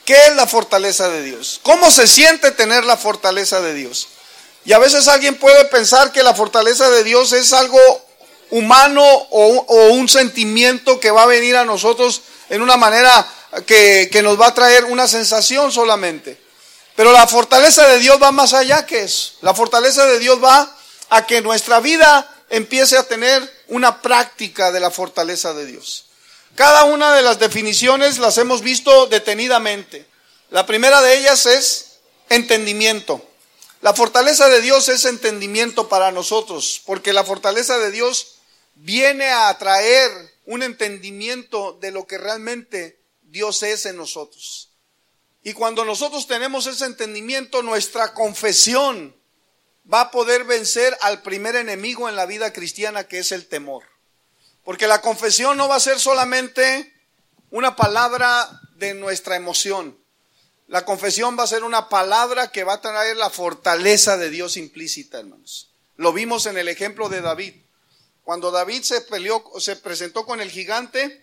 ¿Qué es la fortaleza de Dios? ¿Cómo se siente tener la fortaleza de Dios? Y a veces alguien puede pensar que la fortaleza de Dios es algo humano o un sentimiento que va a venir a nosotros en una manera que nos va a traer una sensación solamente. Pero la fortaleza de Dios va más allá que eso. La fortaleza de Dios va a que nuestra vida empiece a tener una práctica de la fortaleza de Dios. Cada una de las definiciones las hemos visto detenidamente. La primera de ellas es entendimiento. La fortaleza de Dios es entendimiento para nosotros, porque la fortaleza de Dios viene a traer un entendimiento de lo que realmente Dios es en nosotros. Y cuando nosotros tenemos ese entendimiento, nuestra confesión va a poder vencer al primer enemigo en la vida cristiana, que es el temor. Porque la confesión no va a ser solamente una palabra de nuestra emoción. La confesión va a ser una palabra que va a traer la fortaleza de Dios implícita, hermanos. Lo vimos en el ejemplo de David. Cuando David se presentó con el gigante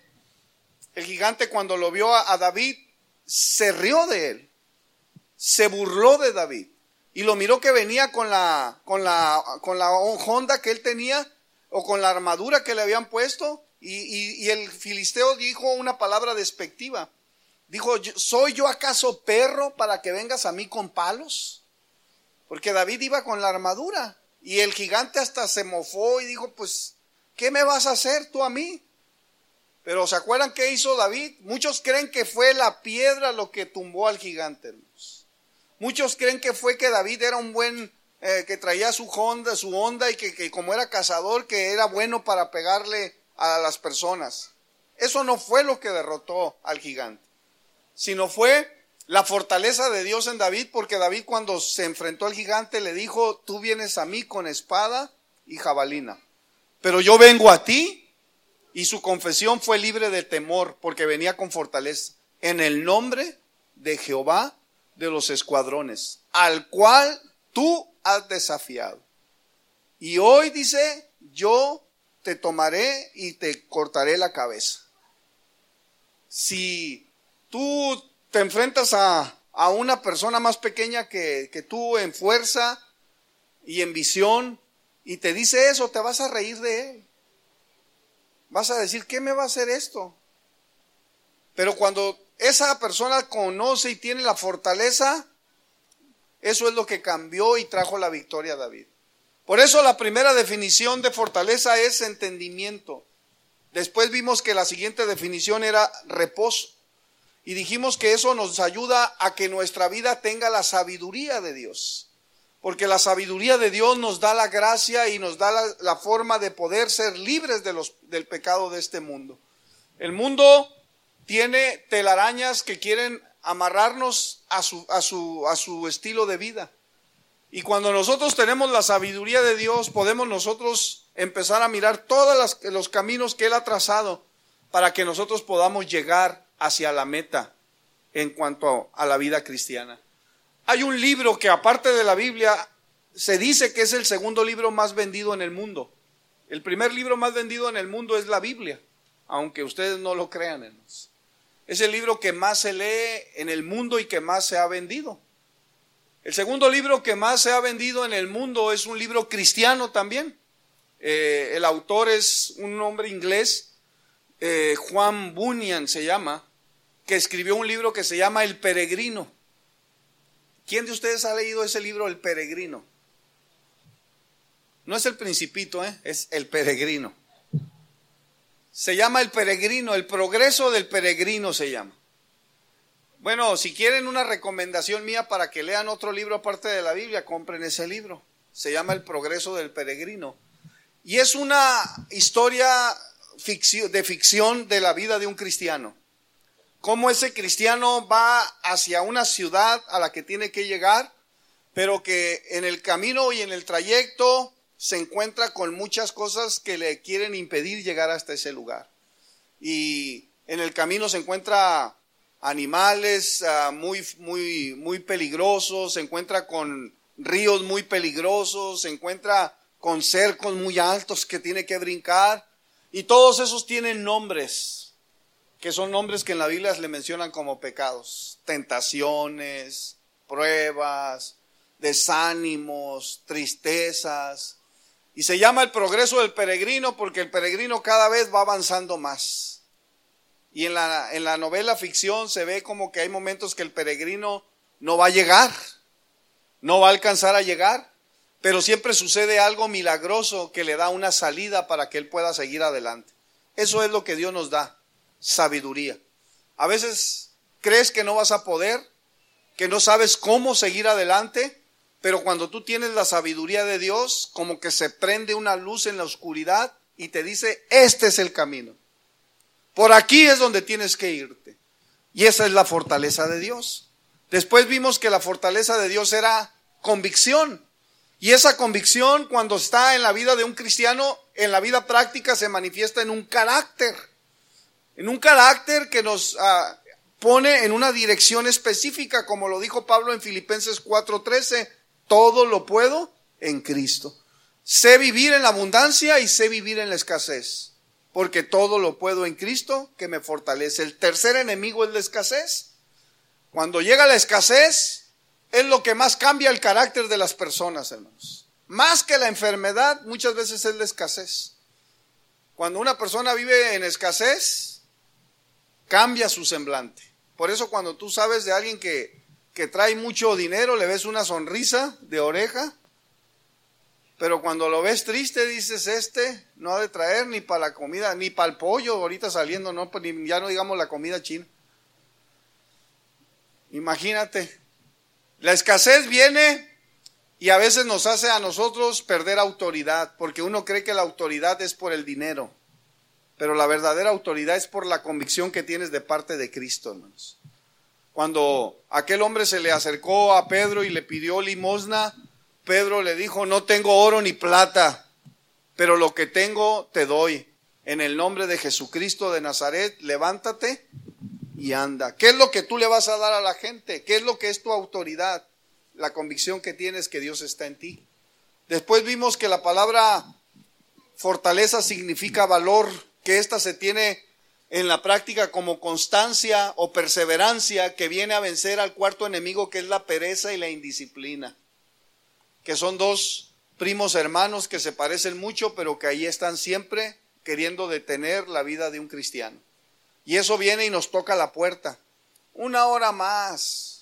cuando lo vio a David, se rió de él, se burló de David y lo miró que venía con la honda que él tenía o con la armadura que le habían puesto y el filisteo dijo una palabra despectiva. Dijo: ¿soy yo acaso perro para que vengas a mí con palos? Porque David iba con la armadura y el gigante hasta se mofó y dijo: pues, ¿qué me vas a hacer tú a mí? Pero ¿se acuerdan qué hizo David? Muchos creen que fue la piedra lo que tumbó al gigante, hermanos. Muchos creen que fue que David era un buen, que traía su onda y que como era cazador, que era bueno para pegarle a las personas. Eso no fue lo que derrotó al gigante, sino fue la fortaleza de Dios en David, porque David cuando se enfrentó al gigante le dijo: tú vienes a mí con espada y jabalina, pero yo vengo a ti. Y su confesión fue libre de temor, porque venía con fortaleza. En el nombre de Jehová de los escuadrones, al cual tú has desafiado. Y hoy dice: yo te tomaré y te cortaré la cabeza. Si tú te enfrentas a una persona más pequeña que tú en fuerza y en visión, y te dice eso, te vas a reír de él. Vas a decir: ¿qué me va a hacer esto? Pero cuando esa persona conoce y tiene la fortaleza, eso es lo que cambió y trajo la victoria a David. Por eso la primera definición de fortaleza es entendimiento. Después vimos que la siguiente definición era reposo. Y dijimos que eso nos ayuda a que nuestra vida tenga la sabiduría de Dios. Porque la sabiduría de Dios nos da la gracia y nos da la forma de poder ser libres del pecado de este mundo. El mundo tiene telarañas que quieren amarrarnos a su estilo de vida. Y cuando nosotros tenemos la sabiduría de Dios, podemos nosotros empezar a mirar todos los caminos que Él ha trazado para que nosotros podamos llegar hacia la meta en cuanto a la vida cristiana. Hay un libro que, aparte de la Biblia, se dice que es el segundo libro más vendido en el mundo. El primer libro más vendido en el mundo es la Biblia, aunque ustedes no lo crean, hermanos. Es el libro que más se lee en el mundo y que más se ha vendido. El segundo libro que más se ha vendido en el mundo es un libro cristiano también. El autor es un hombre inglés, Juan Bunyan se llama, que escribió un libro que se llama El Peregrino. ¿Quién de ustedes ha leído ese libro, El Peregrino? No es El Principito, es El Peregrino. Se llama El Peregrino, El Progreso del Peregrino se llama. Bueno, si quieren una recomendación mía para que lean otro libro aparte de la Biblia, compren ese libro. Se llama El Progreso del Peregrino. Y es una historia de ficción de la vida de un cristiano. Cómo ese cristiano va hacia una ciudad a la que tiene que llegar, pero que en el camino y en el trayecto se encuentra con muchas cosas que le quieren impedir llegar hasta ese lugar. Y en el camino se encuentra animales muy peligrosos, se encuentra con ríos muy peligrosos, se encuentra con cercos muy altos que tiene que brincar, y todos esos tienen nombres que son nombres que en la Biblia le mencionan como pecados: tentaciones, pruebas, desánimos, tristezas. Y se llama el progreso del peregrino porque el peregrino cada vez va avanzando más. Y en la novela ficción se ve como que hay momentos que el peregrino no va a llegar, no va a alcanzar a llegar, pero siempre sucede algo milagroso que le da una salida para que él pueda seguir adelante. Eso es lo que Dios nos da, sabiduría. A veces crees que no vas a poder, que no sabes cómo seguir adelante, pero cuando tú tienes la sabiduría de Dios, como que se prende una luz en la oscuridad y te dice: este es el camino. Por aquí es donde tienes que irte. Y esa es la fortaleza de Dios. Después vimos que la fortaleza de Dios era convicción. Y esa convicción, cuando está en la vida de un cristiano, en la vida práctica se manifiesta en un carácter. En un carácter que nos pone en una dirección específica, como lo dijo Pablo en Filipenses 4:13. Todo lo puedo en Cristo. Sé vivir en la abundancia y sé vivir en la escasez, porque todo lo puedo en Cristo que me fortalece. El tercer enemigo es la escasez. Cuando llega la escasez, es lo que más cambia el carácter de las personas, hermanos. Más que la enfermedad, muchas veces es la escasez. Cuando una persona vive en escasez, cambia su semblante. Por eso cuando tú sabes de alguien que trae mucho dinero, le ves una sonrisa de oreja, pero cuando lo ves triste dices: este no ha de traer ni para la comida, ni para el pollo ahorita saliendo, no, ya no digamos la comida china. Imagínate, la escasez viene y a veces nos hace a nosotros perder autoridad, porque uno cree que la autoridad es por el dinero, pero la verdadera autoridad es por la convicción que tienes de parte de Cristo, hermanos. Cuando aquel hombre se le acercó a Pedro y le pidió limosna, Pedro le dijo: no tengo oro ni plata, pero lo que tengo te doy. En el nombre de Jesucristo de Nazaret, levántate y anda. ¿Qué es lo que tú le vas a dar a la gente? ¿Qué es lo que es tu autoridad? La convicción que tienes que Dios está en ti. Después vimos que la palabra fortaleza significa valor, que ésta se tiene en la práctica como constancia o perseverancia que viene a vencer al cuarto enemigo, que es la pereza y la indisciplina, que son dos primos hermanos que se parecen mucho, pero que ahí están siempre queriendo detener la vida de un cristiano. Y eso viene y nos toca la puerta: una hora más,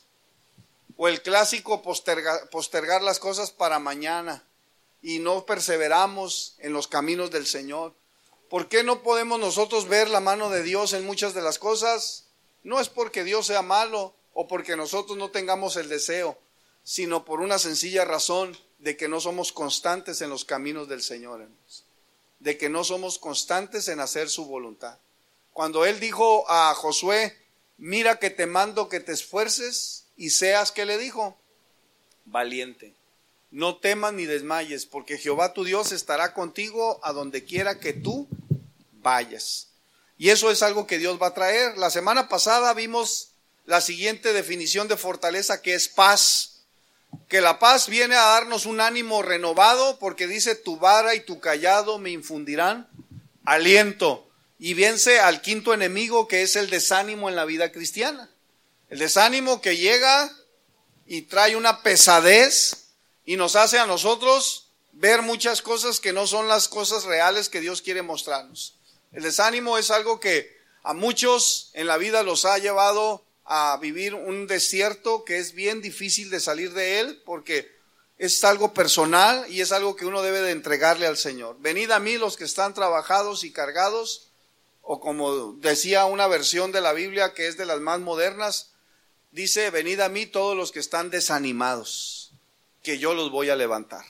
o el clásico postergar las cosas para mañana, y no perseveramos en los caminos del Señor. ¿Por qué no podemos nosotros ver la mano de Dios en muchas de las cosas? No es porque Dios sea malo o porque nosotros no tengamos el deseo, sino por una sencilla razón de que no somos constantes en los caminos del Señor, hermanos. De que no somos constantes en hacer su voluntad. Cuando Él dijo a Josué: mira que te mando que te esfuerces y seas, ¿qué le dijo? Valiente. No temas ni desmayes, porque Jehová tu Dios estará contigo a donde quiera que tú vayas. Y eso es algo que Dios va a traer. La semana pasada vimos la siguiente definición de fortaleza, que es paz. Que la paz viene a darnos un ánimo renovado, porque dice: tu vara y tu cayado me infundirán aliento. Y vence al quinto enemigo, que es el desánimo en la vida cristiana. El desánimo que llega y trae una pesadez y nos hace a nosotros ver muchas cosas que no son las cosas reales que Dios quiere mostrarnos. El desánimo es algo que a muchos en la vida los ha llevado a vivir un desierto que es bien difícil de salir de él, porque es algo personal y es algo que uno debe de entregarle al Señor. Venid a mí los que están trabajados y cargados, o como decía una versión de la Biblia que es de las más modernas, dice: venid a mí todos los que están desanimados, que yo los voy a levantar.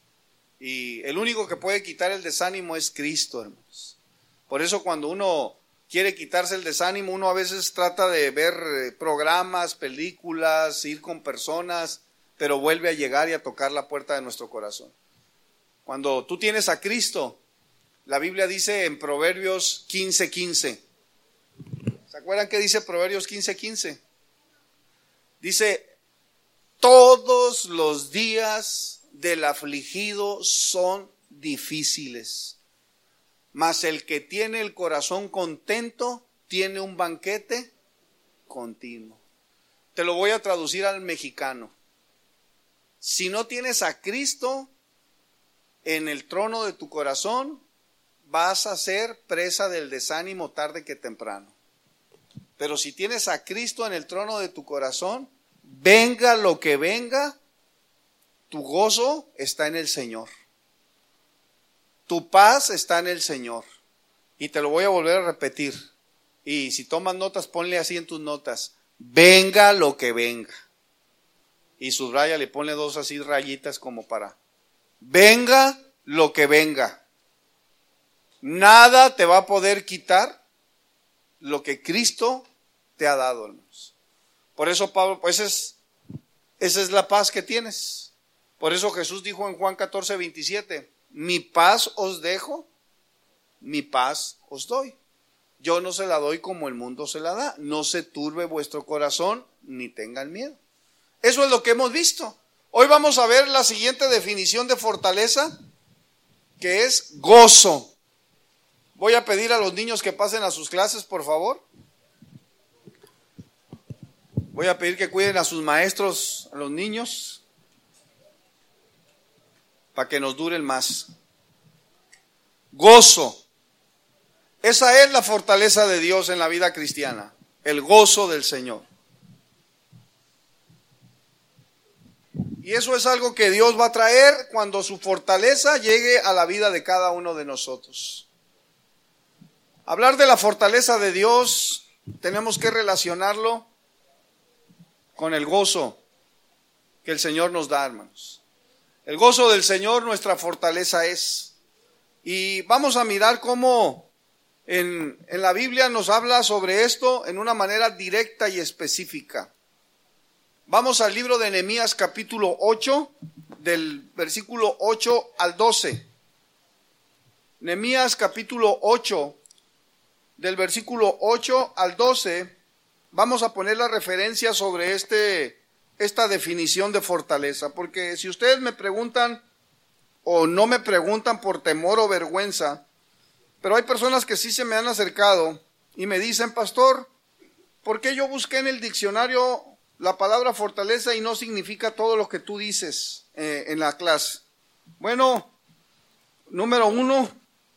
Y el único que puede quitar el desánimo es Cristo, hermanos. Por eso cuando uno quiere quitarse el desánimo, uno a veces trata de ver programas, películas, ir con personas, pero vuelve a llegar y a tocar la puerta de nuestro corazón. Cuando tú tienes a Cristo, la Biblia dice en Proverbios 15:15. ¿Se acuerdan qué dice Proverbios 15:15? Dice: todos los días del afligido son difíciles, mas el que tiene el corazón contento tiene un banquete continuo. Te lo voy a traducir al mexicano. Si no tienes a Cristo en el trono de tu corazón, vas a ser presa del desánimo tarde que temprano. Pero si tienes a Cristo en el trono de tu corazón, venga lo que venga, tu gozo está en el Señor. Tu paz está en el Señor. Y te lo voy a volver a repetir. Y si tomas notas, ponle así en tus notas. Venga lo que venga. Y subraya, le ponle 2 así rayitas como para. Venga lo que venga. Nada te va a poder quitar lo que Cristo te ha dado, hermanos. Por eso, Pablo, pues esa es la paz que tienes. Por eso Jesús dijo en Juan 14:27, mi paz os dejo, mi paz os doy. Yo no se la doy como el mundo se la da. No se turbe vuestro corazón, ni tengan miedo. Eso es lo que hemos visto. Hoy vamos a ver la siguiente definición de fortaleza, que es gozo. Voy a pedir a los niños que pasen a sus clases, por favor. Voy a pedir que cuiden a sus maestros, a los niños, para que nos duren más. Gozo. Esa es la fortaleza de Dios en la vida cristiana, el gozo del Señor. Y eso es algo que Dios va a traer cuando su fortaleza llegue a la vida de cada uno de nosotros. Hablar de la fortaleza de Dios, tenemos que relacionarlo con el gozo que el Señor nos da, hermanos. El gozo del Señor nuestra fortaleza es. Y vamos a mirar cómo en la Biblia nos habla sobre esto en una manera directa y específica. Vamos al libro de Nehemías capítulo 8, del versículo 8 al 12. Nehemías capítulo 8, del versículo 8 al 12, vamos a poner la referencia sobre esta definición de fortaleza, porque si ustedes me preguntan o no me preguntan por temor o vergüenza, pero hay personas que sí se me han acercado y me dicen, pastor, ¿por qué yo busqué en el diccionario la palabra fortaleza y no significa todo lo que tú dices en la clase? Bueno, número uno,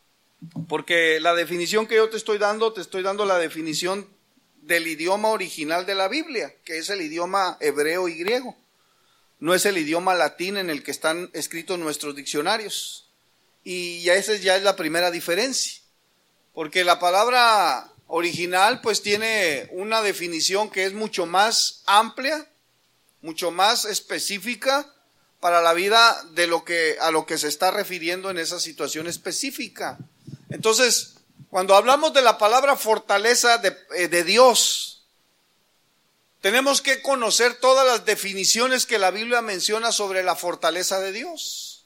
porque la definición que yo te estoy dando la definición del idioma original de la Biblia, que es el idioma hebreo y griego. No es el idioma latín en el que están escritos nuestros diccionarios. Y esa ya es la primera diferencia. Porque la palabra original pues tiene una definición que es mucho más amplia, mucho más específica para la vida de a lo que se está refiriendo en esa situación específica. Entonces, cuando hablamos de la palabra fortaleza de Dios, tenemos que conocer todas las definiciones que la Biblia menciona sobre la fortaleza de Dios.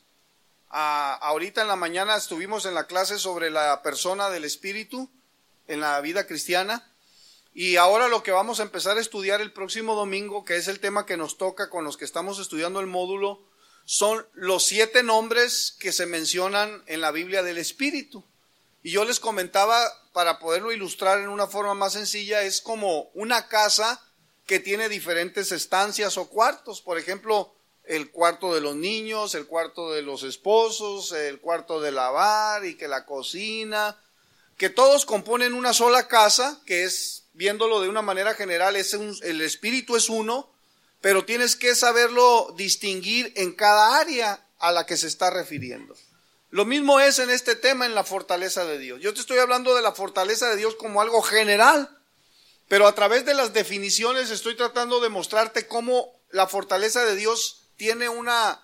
Ahorita en la mañana estuvimos en la clase sobre la persona del Espíritu en la vida cristiana, y ahora lo que vamos a empezar a estudiar el próximo domingo, que es el tema que nos toca con los que estamos estudiando el módulo, son los 7 nombres que se mencionan en la Biblia del Espíritu. Y yo les comentaba, para poderlo ilustrar en una forma más sencilla, es como una casa que tiene diferentes estancias o cuartos. Por ejemplo, el cuarto de los niños, el cuarto de los esposos, el cuarto de lavar y que la cocina, que todos componen una sola casa, que es, viéndolo de una manera general, el espíritu es uno, pero tienes que saberlo distinguir en cada área a la que se está refiriendo. Lo mismo es en este tema, en la fortaleza de Dios. Yo te estoy hablando de la fortaleza de Dios como algo general, pero a través de las definiciones estoy tratando de mostrarte cómo la fortaleza de Dios tiene una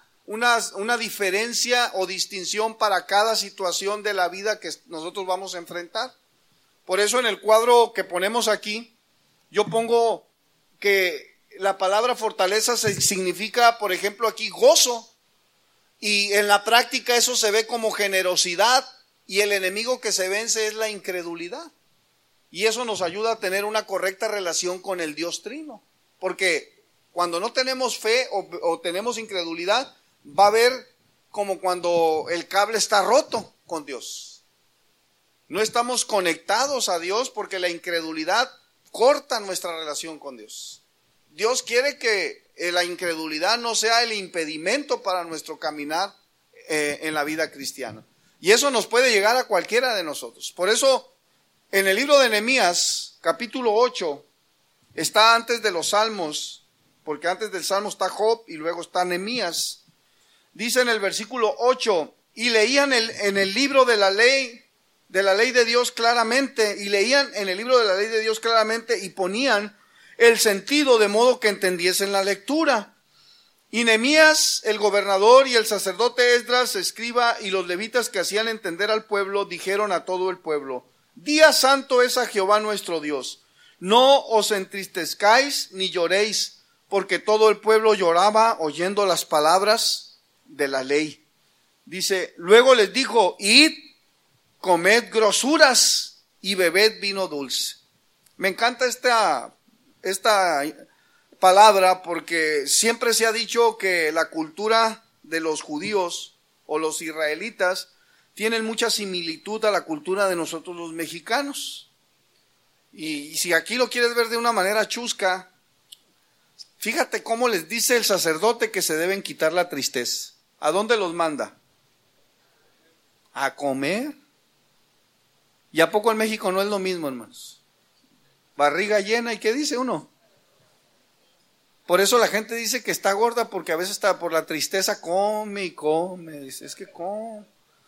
diferencia o distinción para cada situación de la vida que nosotros vamos a enfrentar. Por eso en el cuadro que ponemos aquí, yo pongo que la palabra fortaleza significa, por ejemplo, aquí gozo. Y en la práctica eso se ve como generosidad, y el enemigo que se vence es la incredulidad. Y eso nos ayuda a tener una correcta relación con el Dios Trino. Porque cuando no tenemos fe o tenemos incredulidad, va a ver como cuando el cable está roto con Dios. No estamos conectados a Dios porque la incredulidad corta nuestra relación con Dios. Dios quiere que la incredulidad no sea el impedimento para nuestro caminar en la vida cristiana. Y eso nos puede llegar a cualquiera de nosotros. Por eso, en el libro de Nehemías, capítulo 8, está antes de los Salmos, porque antes del Salmo está Job y luego está Nehemías. Dice en el versículo 8, y leían en el libro de la ley de Dios claramente, y leían en el libro de la ley de Dios claramente y ponían el sentido de modo que entendiesen la lectura. Y Nehemías, el gobernador, y el sacerdote Esdras, escriba, y los levitas que hacían entender al pueblo, dijeron a todo el pueblo: Día santo es a Jehová nuestro Dios. No os entristezcáis ni lloréis, porque todo el pueblo lloraba oyendo las palabras de la ley. Dice, luego les dijo: id, comed grosuras y bebed vino dulce. Me encanta esta palabra porque siempre se ha dicho que la cultura de los judíos o los israelitas tienen mucha similitud a la cultura de nosotros los mexicanos. Y si aquí lo quieres ver de una manera chusca, fíjate cómo les dice el sacerdote que se deben quitar la tristeza. ¿A dónde los manda? A comer. ¿Y a poco en México no es lo mismo, hermanos? Barriga llena, ¿y qué dice uno? Por eso la gente dice que está gorda, porque a veces está por la tristeza, come y come. Dice, es que come.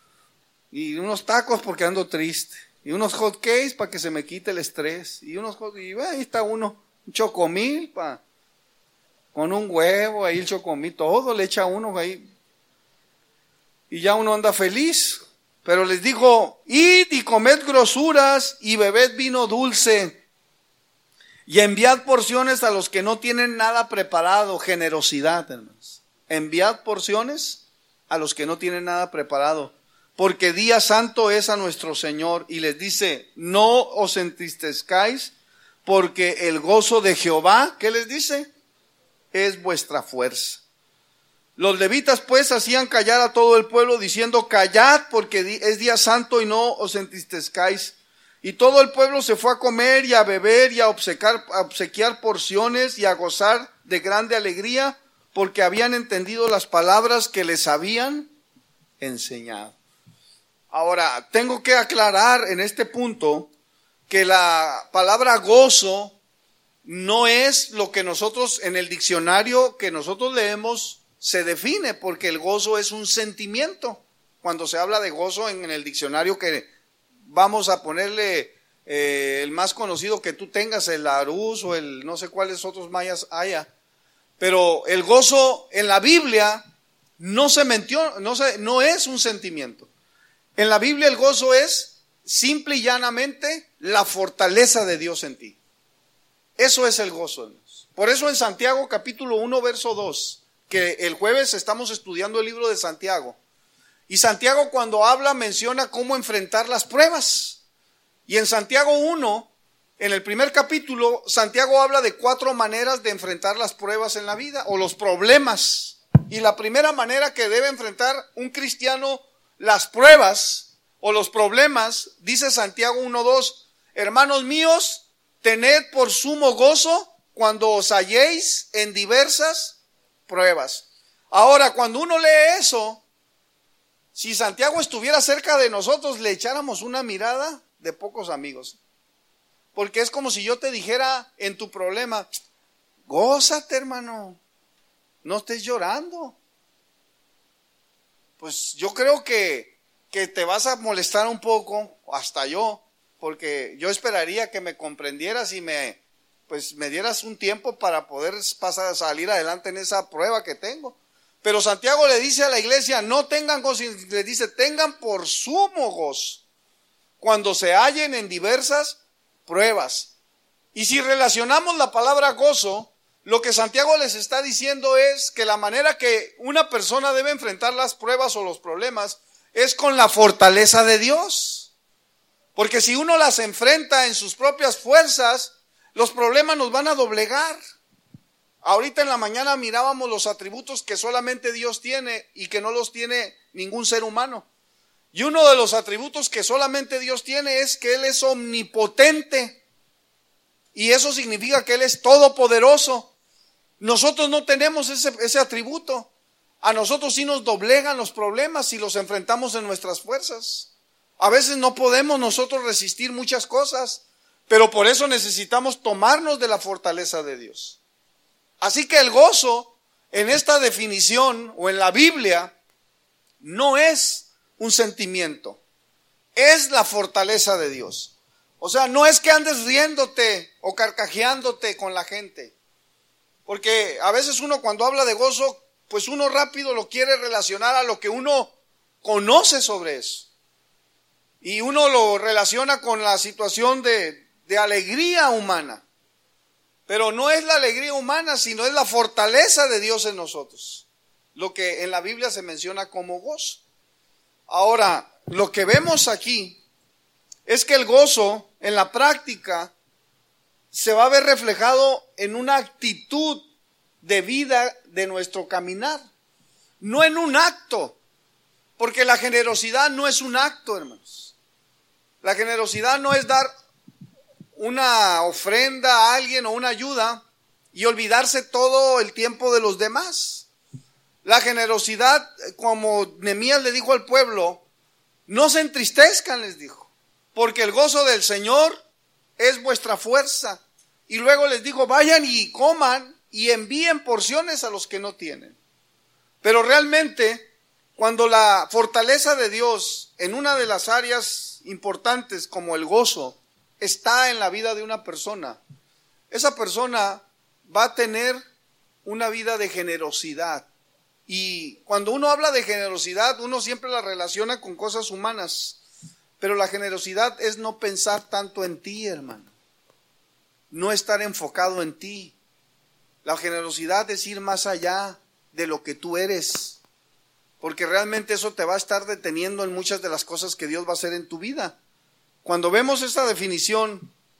Y unos tacos porque ando triste. Y unos hot cakes para que se me quite el estrés. Y ahí está uno, un chocomil con un huevo, ahí el chocomil, todo le echa uno ahí. Y ya uno anda feliz. Pero les dijo, id y comed grosuras y bebed vino dulce. Y enviad porciones a los que no tienen nada preparado. Generosidad, hermanos. Enviad porciones a los que no tienen nada preparado. Porque día santo es a nuestro Señor. Y les dice, no os entristezcáis, porque el gozo de Jehová, ¿qué les dice? Es vuestra fuerza. Los levitas pues hacían callar a todo el pueblo diciendo, callad porque es día santo y no os entristezcáis. Y todo el pueblo se fue a comer y a beber y a obsequiar porciones y a gozar de grande alegría porque habían entendido las palabras que les habían enseñado. Ahora, tengo que aclarar en este punto que la palabra gozo no es lo que nosotros en el diccionario que nosotros leemos se define, porque el gozo es un sentimiento. Cuando se habla de gozo en el diccionario que vamos a ponerle el más conocido que tú tengas, el Larousse o el no sé cuáles otros mayas haya, pero el gozo en la Biblia no es un sentimiento. En la Biblia el gozo es simple y llanamente la fortaleza de Dios en ti. Eso es el gozo, hermanos. Por eso en Santiago capítulo 1 verso 2, que el jueves estamos estudiando el libro de Santiago, y Santiago cuando habla menciona cómo enfrentar las pruebas. Y en Santiago 1, en el primer capítulo, Santiago habla de 4 maneras de enfrentar las pruebas en la vida o los problemas. Y la primera manera que debe enfrentar un cristiano las pruebas o los problemas, dice Santiago 1:2, hermanos míos, tened por sumo gozo cuando os halléis en diversas pruebas. Ahora, cuando uno lee eso, si Santiago estuviera cerca de nosotros, le echáramos una mirada de pocos amigos. Porque es como si yo te dijera en tu problema, gózate, hermano, no estés llorando. Pues yo creo que te vas a molestar un poco, hasta yo, porque yo esperaría que me comprendieras y me dieras un tiempo para poder salir adelante en esa prueba que tengo. Pero Santiago le dice a la iglesia, no tengan gozo, le dice, tengan por sumo gozo cuando se hallen en diversas pruebas. Y si relacionamos la palabra gozo, lo que Santiago les está diciendo es que la manera que una persona debe enfrentar las pruebas o los problemas es con la fortaleza de Dios. Porque si uno las enfrenta en sus propias fuerzas, los problemas nos van a doblegar. Ahorita en la mañana mirábamos los atributos que solamente Dios tiene y que no los tiene ningún ser humano. Y uno de los atributos que solamente Dios tiene es que Él es omnipotente. Y eso significa que Él es todopoderoso. Nosotros no tenemos ese atributo. A nosotros sí nos doblegan los problemas y los enfrentamos en nuestras fuerzas. A veces no podemos nosotros resistir muchas cosas, pero por eso necesitamos tomarnos de la fortaleza de Dios. Así que el gozo en esta definición o en la Biblia no es un sentimiento, es la fortaleza de Dios. O sea, no es que andes riéndote o carcajeándote con la gente, porque a veces uno cuando habla de gozo, pues uno rápido lo quiere relacionar a lo que uno conoce sobre eso. Y uno lo relaciona con la situación de alegría humana. Pero no es la alegría humana, sino es la fortaleza de Dios en nosotros. Lo que en la Biblia se menciona como gozo. Ahora, lo que vemos aquí es que el gozo en la práctica se va a ver reflejado en una actitud de vida de nuestro caminar, no en un acto, porque la generosidad no es un acto, hermanos. La generosidad no es dar una ofrenda a alguien o una ayuda y olvidarse todo el tiempo de los demás. La generosidad, como Nehemías le dijo al pueblo, no se entristezcan, les dijo, porque el gozo del Señor es vuestra fuerza. Y luego les dijo, vayan y coman y envíen porciones a los que no tienen. Pero realmente, cuando la fortaleza de Dios en una de las áreas importantes como el gozo está en la vida de una persona, esa persona va a tener una vida de generosidad. Y cuando uno habla de generosidad, uno siempre la relaciona con cosas humanas, pero la generosidad es no pensar tanto en ti, hermano, no estar enfocado en ti. La generosidad es ir más allá de lo que tú eres, porque realmente eso te va a estar deteniendo en muchas de las cosas que Dios va a hacer en tu vida. Cuando vemos esta definición,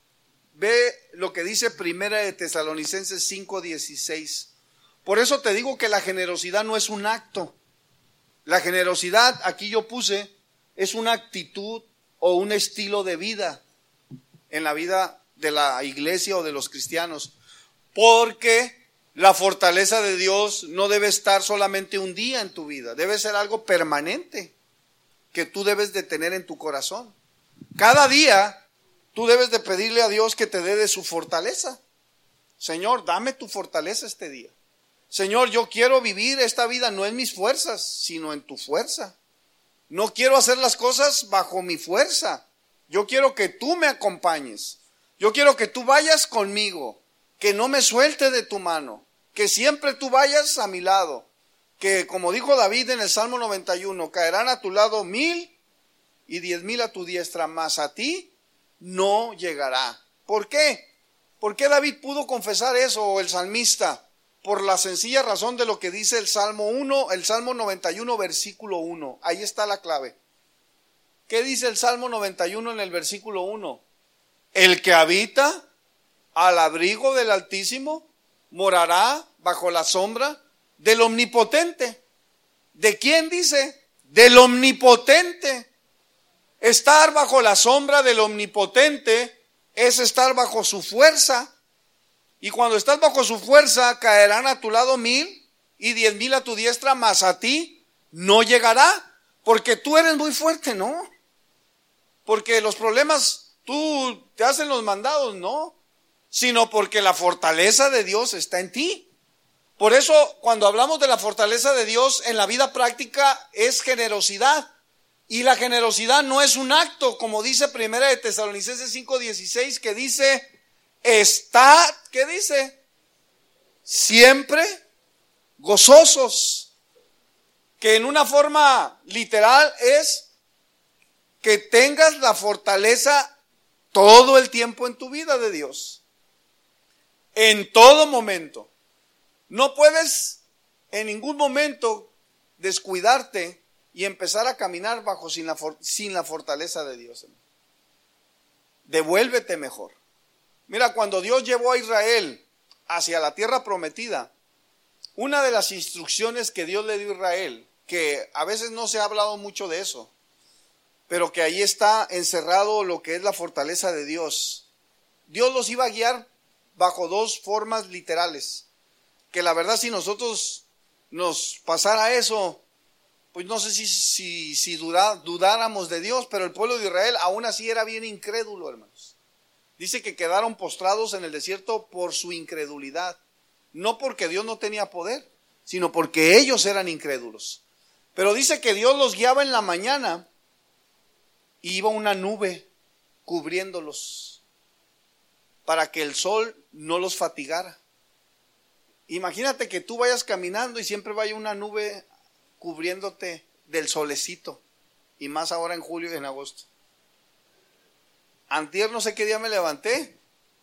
ve lo que dice Primera de Tesalonicenses 5:16. Por eso te digo que la generosidad no es un acto. La generosidad, aquí yo puse, es una actitud o un estilo de vida en la vida de la iglesia o de los cristianos. Porque la fortaleza de Dios no debe estar solamente un día en tu vida, debe ser algo permanente que tú debes de tener en tu corazón. Cada día tú debes de pedirle a Dios que te dé de su fortaleza. Señor, dame tu fortaleza este día. Señor, yo quiero vivir esta vida no en mis fuerzas, sino en tu fuerza. No quiero hacer las cosas bajo mi fuerza. Yo quiero que tú me acompañes. Yo quiero que tú vayas conmigo, que no me suelte de tu mano, que siempre tú vayas a mi lado. Que como dijo David en el Salmo 91, caerán a tu lado 1000 y 10,000 a tu diestra, mas a ti no llegará. ¿Por qué? ¿Por qué David pudo confesar eso, o el salmista? Por la sencilla razón de lo que dice el Salmo 91, versículo 1. Ahí está la clave. ¿Qué dice el Salmo 91 en el versículo 1? El que habita al abrigo del Altísimo morará bajo la sombra del Omnipotente. ¿De quién dice? Del Omnipotente. Estar bajo la sombra del Omnipotente es estar bajo su fuerza. Y cuando estás bajo su fuerza, caerán a tu lado 1000 y 10,000 a tu diestra, mas a ti no llegará, porque tú eres muy fuerte, ¿no? Porque los problemas, tú te hacen los mandados, ¿no? Sino porque la fortaleza de Dios está en ti. Por eso, cuando hablamos de la fortaleza de Dios en la vida práctica, es generosidad. Y la generosidad no es un acto, como dice Primera de Tesalonicenses 5:16, que dice, estad, ¿qué dice? Siempre gozosos. Que en una forma literal es que tengas la fortaleza todo el tiempo en tu vida de Dios. En todo momento. No puedes en ningún momento descuidarte y empezar a caminar sin la fortaleza de Dios. Devuélvete mejor. Mira, cuando Dios llevó a Israel hacia la tierra prometida, una de las instrucciones que Dios le dio a Israel, que a veces no se ha hablado mucho de eso, pero que ahí está encerrado lo que es la fortaleza de Dios. Dios los iba a guiar bajo dos formas literales, que la verdad si nosotros nos pasara eso, pues no sé si dudáramos de Dios, pero el pueblo de Israel aún así era bien incrédulo, hermanos. Dice que quedaron postrados en el desierto por su incredulidad, no porque Dios no tenía poder, sino porque ellos eran incrédulos. Pero dice que Dios los guiaba en la mañana y iba una nube cubriéndolos para que el sol no los fatigara. Imagínate que tú vayas caminando y siempre vaya una nube cubriéndote del solecito, y más ahora en julio y en agosto. Antier no sé qué día me levanté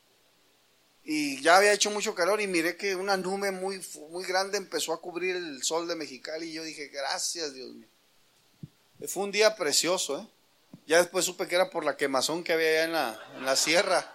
y ya había hecho mucho calor y miré que una nube muy grande empezó a cubrir el sol de Mexicali y yo dije, gracias Dios mío. Fue un día precioso, ¿eh? Ya después supe que era por la quemazón que había allá en la sierra.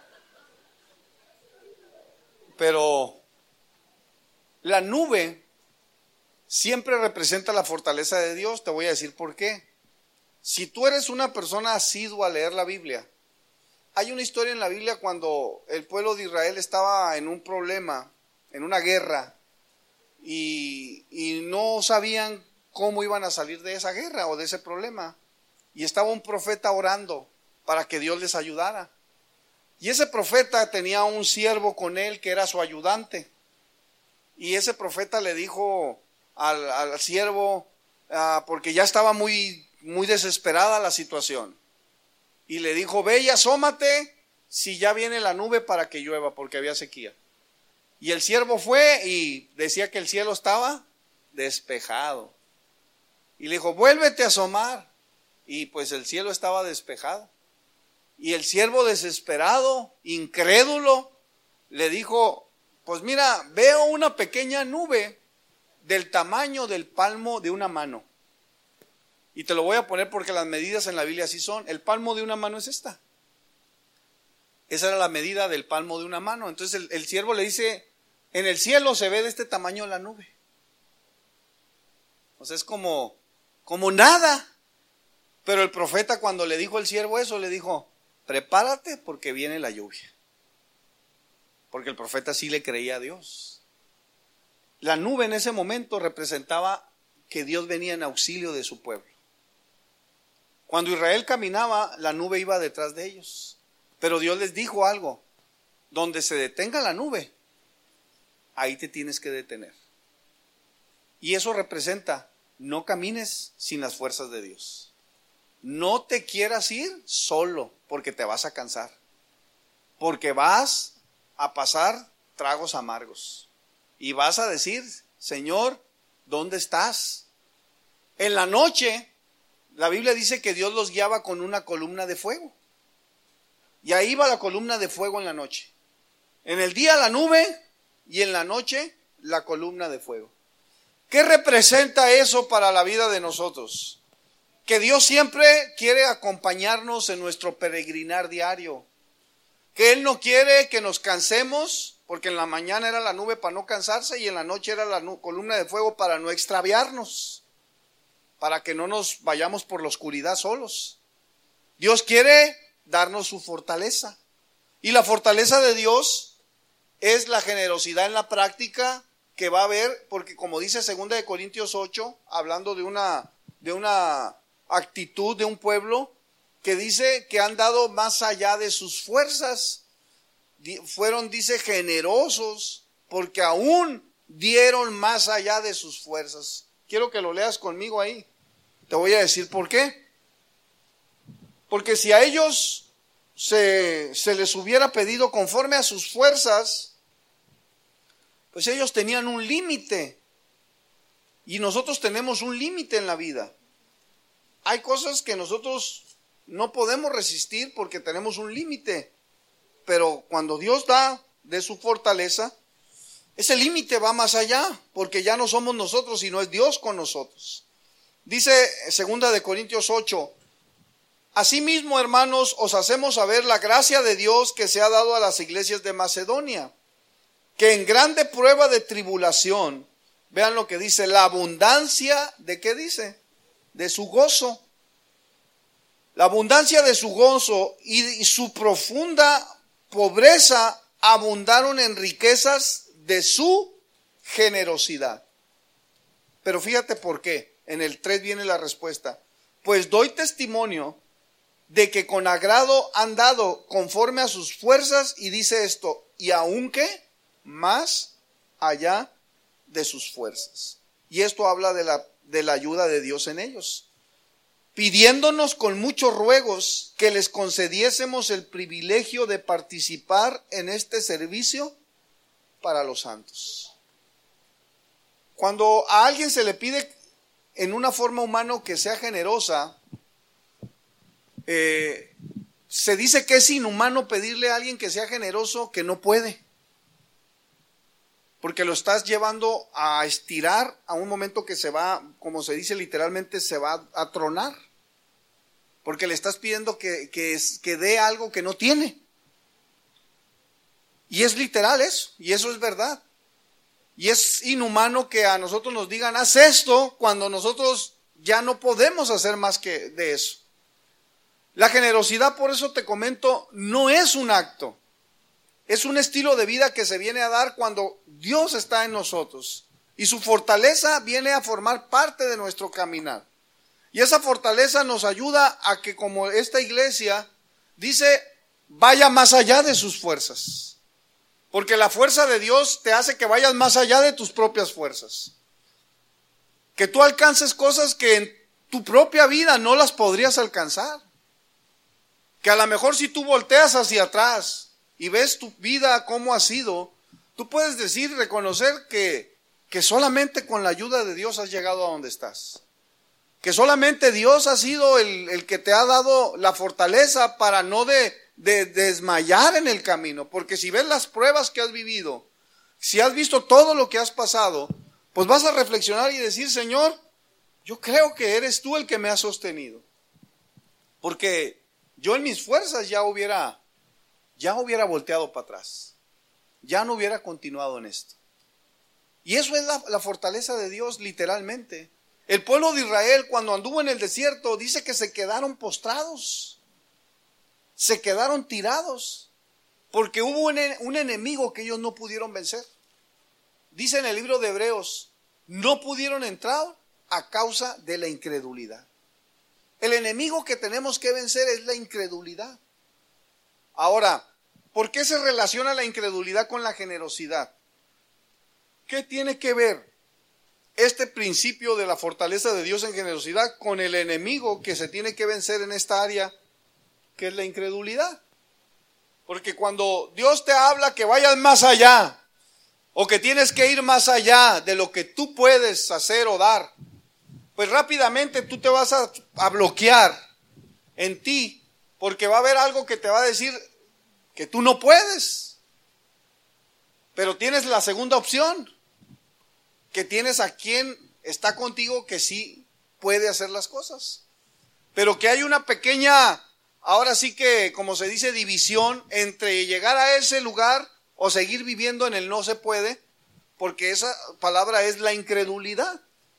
Pero la nube siempre representa la fortaleza de Dios. Te voy a decir por qué. Si tú eres una persona asidua a leer la Biblia, hay una historia en la Biblia cuando el pueblo de Israel estaba en un problema, en una guerra, y no sabían cómo iban a salir de esa guerra o de ese problema. Y estaba un profeta orando para que Dios les ayudara. Y ese profeta tenía un siervo con él que era su ayudante. Y ese profeta le dijo al siervo, porque ya estaba muy desesperada la situación, y le dijo, ve y asómate si ya viene la nube para que llueva, porque había sequía. Y el siervo fue y decía que el cielo estaba despejado. Y le dijo, vuélvete a asomar. Y pues el cielo estaba despejado. Y el siervo desesperado, incrédulo, le dijo, pues mira, veo una pequeña nube del tamaño del palmo de una mano. Y te lo voy a poner porque las medidas en la Biblia así son. El palmo de una mano es esta. Esa era la medida del palmo de una mano. Entonces el siervo le dice, en el cielo se ve de este tamaño la nube. O sea, es como nada. Pero el profeta, cuando le dijo al siervo eso, le dijo, prepárate porque viene la lluvia. Porque el profeta sí le creía a Dios. La nube en ese momento representaba que Dios venía en auxilio de su pueblo. Cuando Israel caminaba, la nube iba detrás de ellos. Pero Dios les dijo algo, donde se detenga la nube, ahí te tienes que detener. Y eso representa, no camines sin las fuerzas de Dios. No te quieras ir solo, porque te vas a cansar. Porque vas a pasar tragos amargos. Y vas a decir, Señor, ¿dónde estás? En la noche, la Biblia dice que Dios los guiaba con una columna de fuego. Y ahí va la columna de fuego en la noche. En el día la nube y en la noche la columna de fuego. ¿Qué representa eso para la vida de nosotros? Que Dios siempre quiere acompañarnos en nuestro peregrinar diario. Que Él no quiere que nos cansemos, porque en la mañana era la nube para no cansarse y en la noche era la columna de fuego para no extraviarnos, para que no nos vayamos por la oscuridad solos. Dios quiere darnos su fortaleza. Y la fortaleza de Dios es la generosidad en la práctica que va a haber, porque como dice 2 Corintios 8, hablando de una actitud de un pueblo que dice que han dado más allá de sus fuerzas. Fueron, dice, generosos, porque aún dieron más allá de sus fuerzas. Quiero que lo leas conmigo ahí. Te voy a decir por qué. Porque si a ellos se les hubiera pedido conforme a sus fuerzas, pues ellos tenían un límite. Y nosotros tenemos un límite en la vida. Hay cosas que nosotros no podemos resistir porque tenemos un límite. Pero cuando Dios da de su fortaleza, ese límite va más allá, porque ya no somos nosotros, sino es Dios con nosotros. Dice 2 Corintios 8, asimismo, hermanos, os hacemos saber la gracia de Dios que se ha dado a las iglesias de Macedonia, que en grande prueba de tribulación, vean lo que dice, la abundancia, ¿de qué dice? De su gozo. La abundancia de su gozo y su profunda pobreza abundaron en riquezas de su generosidad. Pero fíjate por qué. En el 3 viene la respuesta. Pues doy testimonio de que con agrado han dado conforme a sus fuerzas, y dice esto, y aunque más allá de sus fuerzas. Y esto habla de la ayuda de Dios en ellos, pidiéndonos con muchos ruegos que les concediésemos el privilegio de participar en este servicio para los santos. Cuando a alguien se le pide en una forma humana que sea generosa, se dice que es inhumano pedirle a alguien que sea generoso que no puede, porque lo estás llevando a estirar a un momento que se va, como se dice literalmente, se va a tronar, porque le estás pidiendo que dé algo que no tiene. Y es literal eso, y eso es verdad. Y es inhumano que a nosotros nos digan, haz esto, cuando nosotros ya no podemos hacer más que de eso. La generosidad, por eso te comento, no es un acto. Es un estilo de vida que se viene a dar cuando Dios está en nosotros. Y su fortaleza viene a formar parte de nuestro caminar. Y esa fortaleza nos ayuda a que, como esta iglesia dice, vaya más allá de sus fuerzas. Porque la fuerza de Dios te hace que vayas más allá de tus propias fuerzas. Que tú alcances cosas que en tu propia vida no las podrías alcanzar. Que a lo mejor si tú volteas hacia atrás y ves tu vida cómo ha sido, tú puedes decir, reconocer que solamente con la ayuda de Dios has llegado a donde estás. Que solamente Dios ha sido el que te ha dado la fortaleza para no desmayar en el camino. Porque si ves las pruebas que has vivido, si has visto todo lo que has pasado, pues vas a reflexionar y decir, Señor, yo creo que eres tú el que me has sostenido. Porque yo en mis fuerzas ya hubiera volteado para atrás. Ya no hubiera continuado en esto. Y eso es la fortaleza de Dios, literalmente. El pueblo de Israel, cuando anduvo en el desierto, dice que se quedaron postrados. Se quedaron tirados. Porque hubo un enemigo que ellos no pudieron vencer. Dice en el libro de Hebreos, no pudieron entrar a causa de la incredulidad. El enemigo que tenemos que vencer es la incredulidad. Ahora, ¿por qué se relaciona la incredulidad con la generosidad? ¿Qué tiene que ver este principio de la fortaleza de Dios en generosidad con el enemigo que se tiene que vencer en esta área, que es la incredulidad? Porque cuando Dios te habla que vayas más allá, o que tienes que ir más allá de lo que tú puedes hacer o dar, pues rápidamente tú te vas a bloquear en ti, porque va a haber algo que te va a decir que tú no puedes. Pero tienes la segunda opción, que tienes a quien está contigo que sí puede hacer las cosas. Pero que hay una pequeña, ahora sí que, como se dice, división entre llegar a ese lugar o seguir viviendo en el no se puede, porque esa palabra es la incredulidad.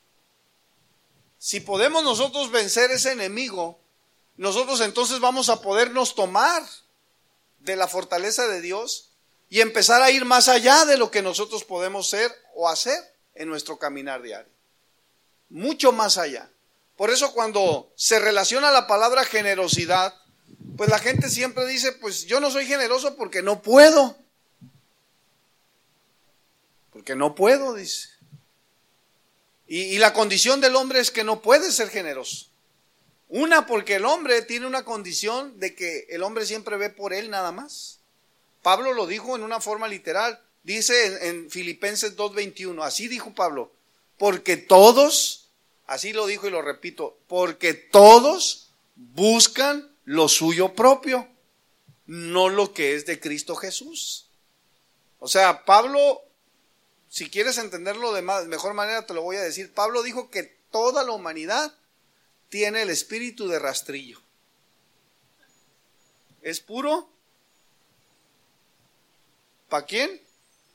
Si podemos nosotros vencer ese enemigo, nosotros entonces vamos a podernos tomar de la fortaleza de Dios y empezar a ir más allá de lo que nosotros podemos ser o hacer en nuestro caminar diario. Mucho más allá. Por eso cuando se relaciona la palabra generosidad, pues la gente siempre dice, pues yo no soy generoso porque no puedo. Porque no puedo, dice. Y la condición del hombre es que no puede ser generoso. Una, porque el hombre tiene una condición de que el hombre siempre ve por él nada más. Pablo lo dijo en una forma literal. Dice en Filipenses 2:21, así dijo Pablo, porque todos, así lo dijo y lo repito, porque todos buscan lo suyo propio, no lo que es de Cristo Jesús. O sea, Pablo, si quieres entenderlo de mejor manera te lo voy a decir, Pablo dijo que toda la humanidad tiene el espíritu de rastrillo. ¿Es puro? ¿Para quién?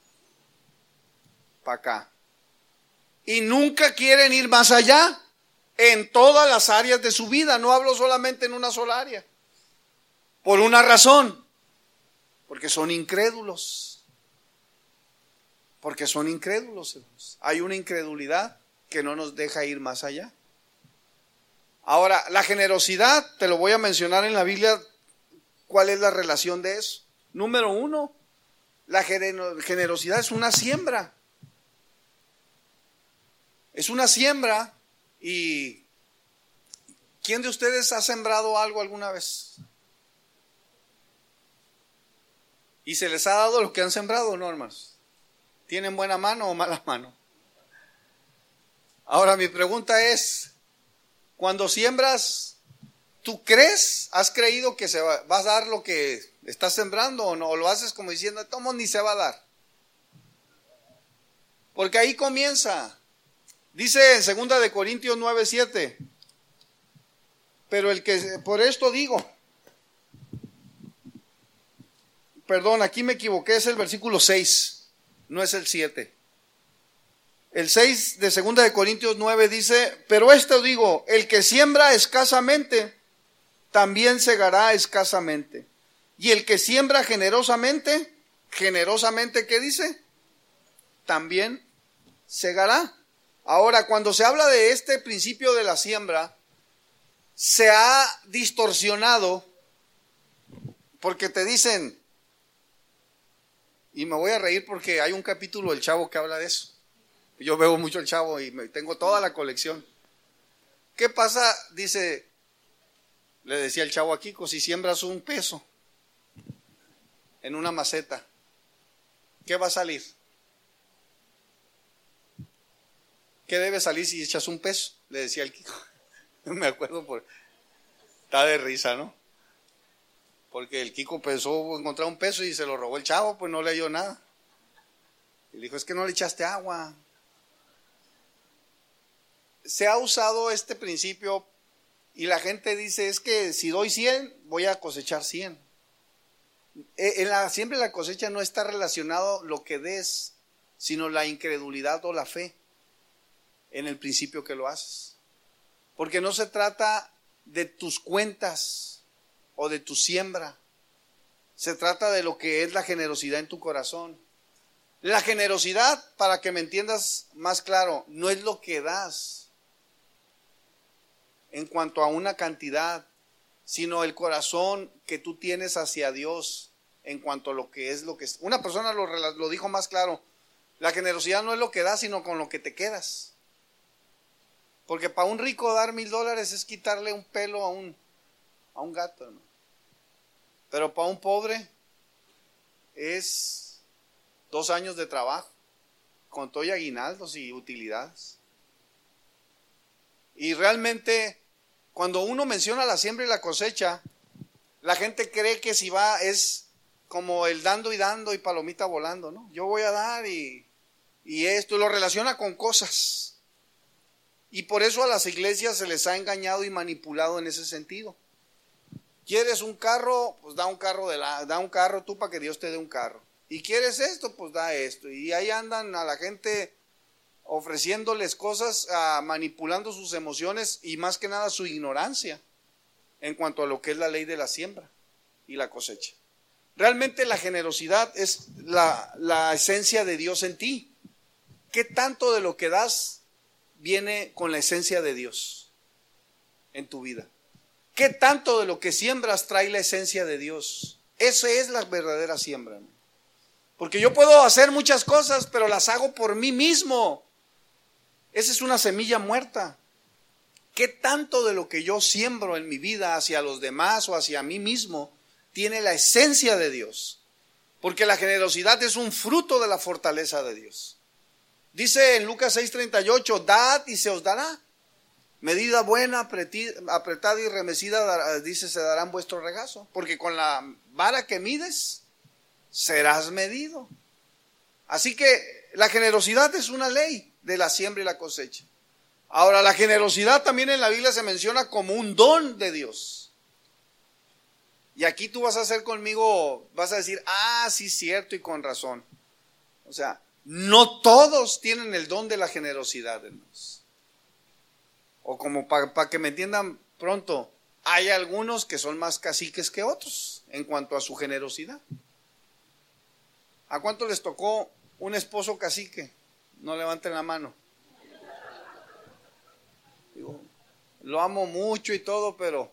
Para acá. Y nunca quieren ir más allá. en todas las áreas de su vida. No hablo solamente en una sola área. Por una razón. Porque son incrédulos. Porque son incrédulos, hermanos. Hay una incredulidad que no nos deja ir más allá. Ahora, la generosidad, te lo voy a mencionar en la Biblia, ¿cuál es la relación de eso? Número 1, la generosidad es una siembra. Es una siembra. ¿Y quién de ustedes ha sembrado algo alguna vez? ¿Y se les ha dado lo que han sembrado, no, hermanos? ¿Tienen buena mano o mala mano? Ahora mi pregunta es, cuando siembras, ¿tú crees, has creído que vas a dar lo que estás sembrando o no? ¿O lo haces como diciendo, tomo ni se va a dar? Porque ahí comienza. Dice en 2 de Corintios 9:7, pero el que, por esto digo, perdón, aquí me equivoqué, es el versículo 6, no es el 7. El 6 de 2 de Corintios 9 dice, pero esto digo, el que siembra escasamente, también segará escasamente. Y el que siembra generosamente, ¿qué dice? También segará. Ahora, cuando se habla de este principio de la siembra, se ha distorsionado porque te dicen, y me voy a reír porque hay un capítulo del Chavo que habla de eso. Yo veo mucho el Chavo y tengo toda la colección. ¿Qué pasa? Dice, le decía el Chavo a Kiko, si siembras un peso en una maceta, ¿qué va a salir? ¿Qué debe salir si echas un peso? Le decía el Kiko. Me acuerdo, está de risa, ¿no? Porque el Kiko pensó encontrar un peso y se lo robó el Chavo, pues no le dio nada. Y le dijo, es que no le echaste agua. Se ha usado este principio y la gente dice, es que si doy 100, voy a cosechar 100. Siempre la cosecha no está relacionado lo que des, sino la incredulidad o la fe en el principio que lo haces. Porque no se trata de tus cuentas o de tu siembra. Se trata de lo que es la generosidad en tu corazón. La generosidad, para que me entiendas más claro, no es lo que das en cuanto a una cantidad, sino el corazón que tú tienes hacia Dios en cuanto a lo que es. Una persona lo dijo más claro, la generosidad no es lo que das, sino con lo que te quedas. Porque para un rico dar $1,000 es quitarle un pelo a un gato, ¿no? Pero para un pobre es 2 años de trabajo, con todo y aguinaldos y utilidades. Y realmente, cuando uno menciona la siembra y la cosecha, la gente cree que si va es como el dando y palomita volando, ¿no? Yo voy a dar y esto, lo relaciona con cosas. Y por eso a las iglesias se les ha engañado y manipulado en ese sentido. ¿Quieres un carro? Pues da un carro tú para que Dios te dé un carro. ¿Y quieres esto? Pues da esto. Y ahí andan a la gente ofreciéndoles cosas, manipulando sus emociones y más que nada su ignorancia en cuanto a lo que es la ley de la siembra y la cosecha. Realmente la generosidad es la esencia de Dios en ti. ¿Qué tanto de lo que das viene con la esencia de Dios en tu vida? ¿Qué tanto de lo que siembras trae la esencia de Dios? Esa es la verdadera siembra, ¿no? Porque yo puedo hacer muchas cosas, pero las hago por mí mismo. Esa es una semilla muerta. ¿Qué tanto de lo que yo siembro en mi vida hacia los demás o hacia mí mismo tiene la esencia de Dios? Porque la generosidad es un fruto de la fortaleza de Dios. Dice en Lucas 6:38, dad y se os dará. Medida buena, apretada y remecida, dice, se dará en vuestro regazo. Porque con la vara que mides, serás medido. Así que la generosidad es una ley de la siembra y la cosecha. Ahora, la generosidad también en la Biblia se menciona como un don de Dios. Y aquí tú vas a hacer conmigo, vas a decir, sí, cierto y con razón. O sea, no todos tienen el don de la generosidad, hermanos. O como para que me entiendan pronto, hay algunos que son más caciques que otros en cuanto a su generosidad. ¿A cuánto les tocó un esposo cacique? No levanten la mano. Digo, lo amo mucho y todo, pero...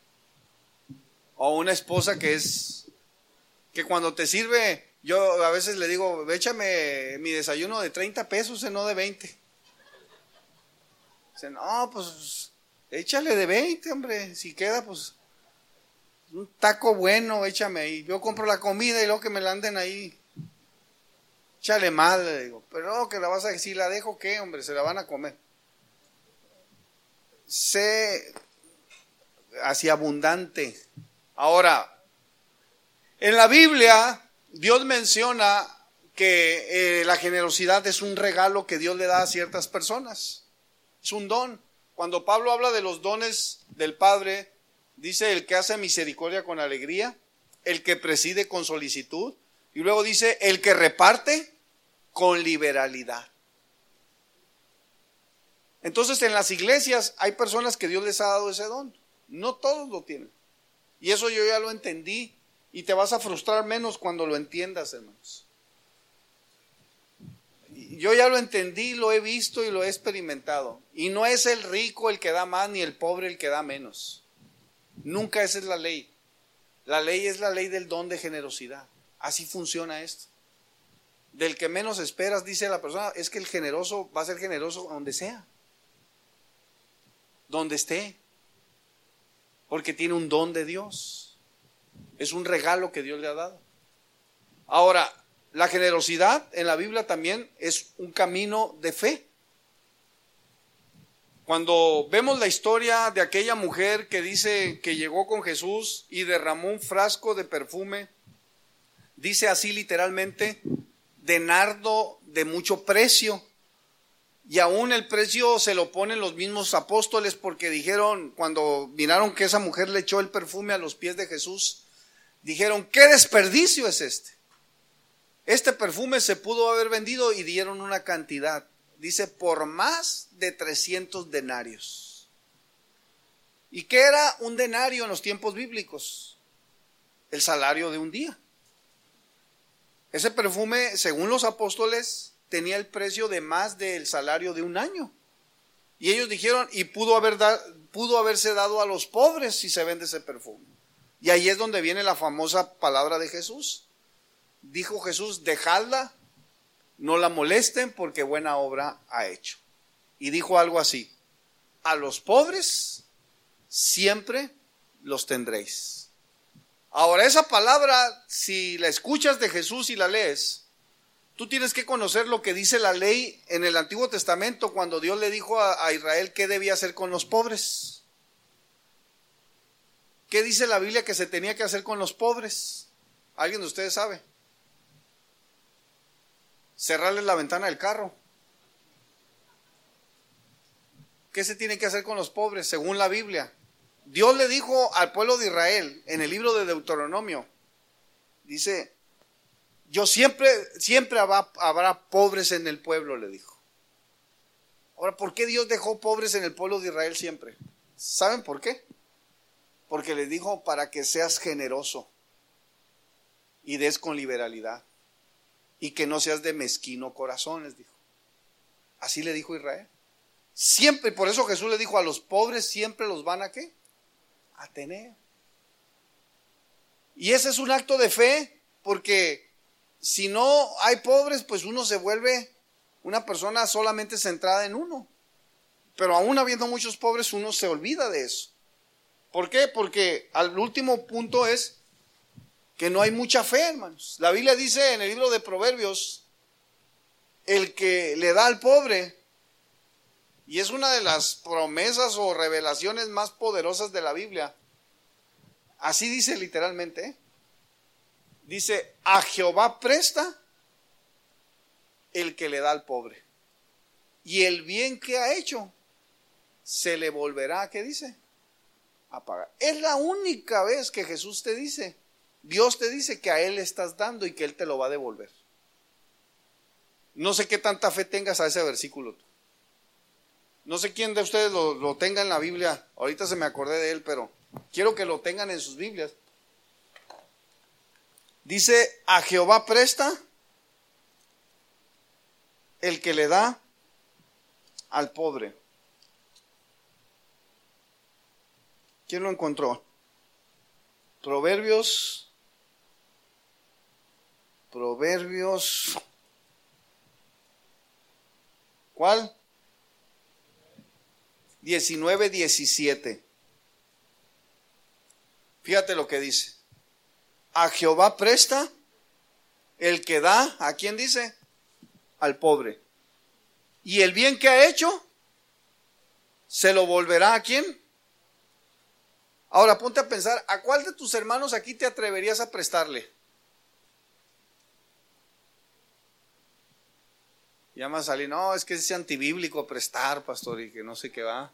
O una esposa que cuando te sirve, yo a veces le digo, échame mi desayuno de 30 pesos, no de 20. Dice, no, pues échale de 20, hombre, si queda, pues un taco bueno, échame ahí. Yo compro la comida y luego que me la anden ahí, échale más, le digo. Pero no, que la vas a decir, la dejo, ¿qué, hombre? Se la van a comer. Sé así abundante. Ahora, en la Biblia, Dios menciona que la generosidad es un regalo que Dios le da a ciertas personas. Es un don. Cuando Pablo habla de los dones del Padre, dice el que hace misericordia con alegría, el que preside con solicitud, y luego dice el que reparte con liberalidad. Entonces en las iglesias hay personas que Dios les ha dado ese don. No todos lo tienen. Y eso yo ya lo entendí. Y te vas a frustrar menos cuando lo entiendas, hermanos. Yo ya lo entendí, lo he visto y lo he experimentado. Y no es el rico el que da más ni el pobre el que da menos. Nunca esa es la ley. La ley es la ley del don de generosidad. Así funciona esto. Del que menos esperas, dice la persona, es que el generoso va a ser generoso donde sea. Donde esté. Porque tiene un don de Dios. Es un regalo que Dios le ha dado. Ahora, la generosidad en la Biblia también es un camino de fe. Cuando vemos la historia de aquella mujer que dice que llegó con Jesús y derramó un frasco de perfume, dice así literalmente, de nardo de mucho precio. Y aún el precio se lo ponen los mismos apóstoles porque dijeron, cuando miraron que esa mujer le echó el perfume a los pies de Jesús, dijeron, ¿qué desperdicio es este? Este perfume se pudo haber vendido y dieron una cantidad, dice, por más de 300 denarios. ¿Y qué era un denario en los tiempos bíblicos? El salario de un día. Ese perfume, según los apóstoles, tenía el precio de más del salario de un año. Y ellos dijeron, y pudo haberse dado a los pobres si se vende ese perfume. Y ahí es donde viene la famosa palabra de Jesús. Dijo Jesús, dejadla, no la molesten porque buena obra ha hecho. Y dijo algo así, a los pobres siempre los tendréis. Ahora esa palabra, si la escuchas de Jesús y la lees, tú tienes que conocer lo que dice la ley en el Antiguo Testamento cuando Dios le dijo a Israel qué debía hacer con los pobres. ¿Qué dice la Biblia que se tenía que hacer con los pobres? ¿Alguien de ustedes sabe? Cerrarles la ventana del carro. ¿Qué se tiene que hacer con los pobres según la Biblia? Dios le dijo al pueblo de Israel en el libro de Deuteronomio, dice, yo siempre habrá pobres en el pueblo, le dijo. Ahora, ¿por qué Dios dejó pobres en el pueblo de Israel siempre? ¿Saben por qué? Porque les dijo, para que seas generoso y des con liberalidad y que no seas de mezquino corazón, les dijo. Así le dijo Israel. Siempre, por eso Jesús le dijo, a los pobres siempre los van a ¿qué? A tener. Y ese es un acto de fe, porque si no hay pobres, pues uno se vuelve una persona solamente centrada en uno. Pero aún habiendo muchos pobres, uno se olvida de eso. ¿Por qué? Porque al último punto es que no hay mucha fe, hermanos. La Biblia dice en el libro de Proverbios, el que le da al pobre, y es una de las promesas o revelaciones más poderosas de la Biblia. Así dice literalmente, dice, a Jehová presta el que le da al pobre, y el bien que ha hecho se le volverá, ¿qué dice? A pagar. Es la única vez que Jesús te dice, Dios te dice que a Él le estás dando y que Él te lo va a devolver. No sé qué tanta fe tengas a ese versículo tú. No sé quién de ustedes lo tenga en la Biblia. Ahorita se me acordé de él, pero quiero que lo tengan en sus Biblias. Dice, a Jehová presta el que le da al pobre. ¿Quién lo encontró? Proverbios. ¿Cuál? 19:17. Fíjate lo que dice. A Jehová presta el que da, ¿a quién dice? Al pobre. Y el bien que ha hecho, ¿se lo volverá a quién? Ahora ponte a pensar, ¿a cuál de tus hermanos aquí te atreverías a prestarle? Ya me salí, no, es que es antibíblico prestar, pastor, y que no sé qué va.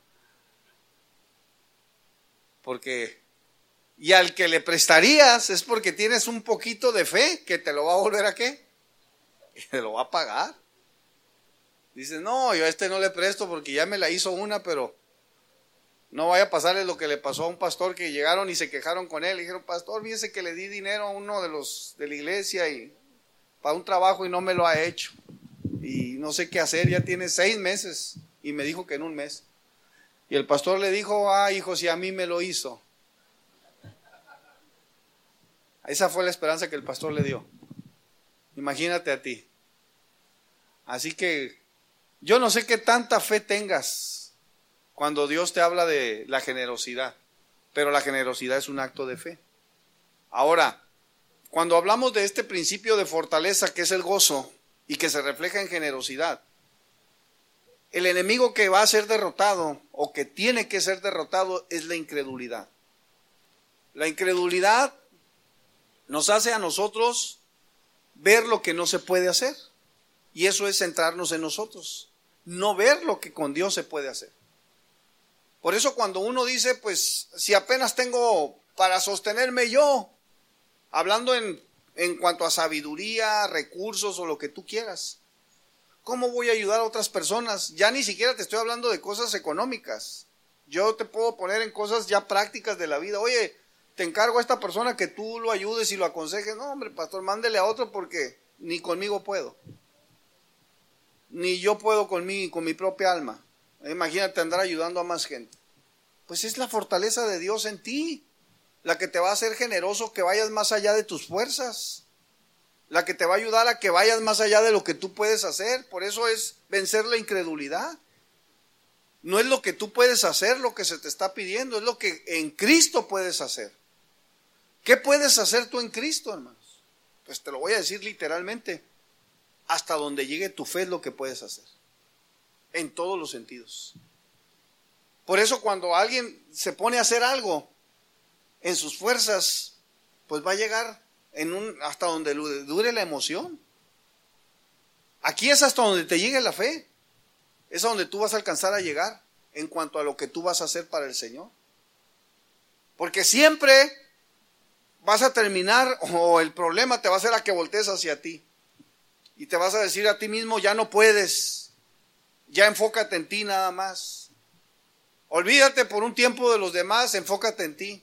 Porque, y al que le prestarías es porque tienes un poquito de fe, que te lo va a volver a qué, que te lo va a pagar. Dices, no, yo a este no le presto porque ya me la hizo una, pero no vaya a pasarle lo que le pasó a un pastor que llegaron y se quejaron con él. Le dijeron, pastor, fíjese que le di dinero a uno de los de la iglesia y para un trabajo y no me lo ha hecho. Y no sé qué hacer, ya tiene 6 meses. Y me dijo que en un mes. Y el pastor le dijo, hijo, si a mí me lo hizo. Esa fue la esperanza que el pastor le dio. Imagínate a ti. Así que yo no sé qué tanta fe tengas cuando Dios te habla de la generosidad, pero la generosidad es un acto de fe. Ahora, cuando hablamos de este principio de fortaleza que es el gozo y que se refleja en generosidad, el enemigo que va a ser derrotado o que tiene que ser derrotado es la incredulidad. La incredulidad nos hace a nosotros ver lo que no se puede hacer. Y eso es centrarnos en nosotros, no ver lo que con Dios se puede hacer. Por eso cuando uno dice, pues, si apenas tengo para sostenerme yo, hablando en cuanto a sabiduría, recursos o lo que tú quieras, ¿cómo voy a ayudar a otras personas? Ya ni siquiera te estoy hablando de cosas económicas. Yo te puedo poner en cosas ya prácticas de la vida. Oye, te encargo a esta persona que tú lo ayudes y lo aconsejes. No, hombre, pastor, mándele a otro porque ni conmigo puedo. Ni yo puedo con mi propia alma. Imagínate andar ayudando a más gente. Pues es la fortaleza de Dios en ti, la que te va a hacer generoso, que vayas más allá de tus fuerzas, la que te va a ayudar a que vayas más allá de lo que tú puedes hacer. Por eso es vencer la incredulidad. No es lo que tú puedes hacer lo que se te está pidiendo, es lo que en Cristo puedes hacer. ¿Qué puedes hacer tú en Cristo, hermanos? Pues te lo voy a decir literalmente. Hasta donde llegue tu fe es lo que puedes hacer. En todos los sentidos. Por eso cuando alguien se pone a hacer algo en sus fuerzas, pues va a llegar hasta donde dure la emoción. Aquí es hasta donde te llegue la fe. Es a donde tú vas a alcanzar a llegar en cuanto a lo que tú vas a hacer para el Señor. Porque siempre vas a terminar, o el problema te va a hacer a que voltees hacia ti. Y te vas a decir a ti mismo, ya no puedes, ya enfócate en ti nada más. Olvídate por un tiempo de los demás, enfócate en ti.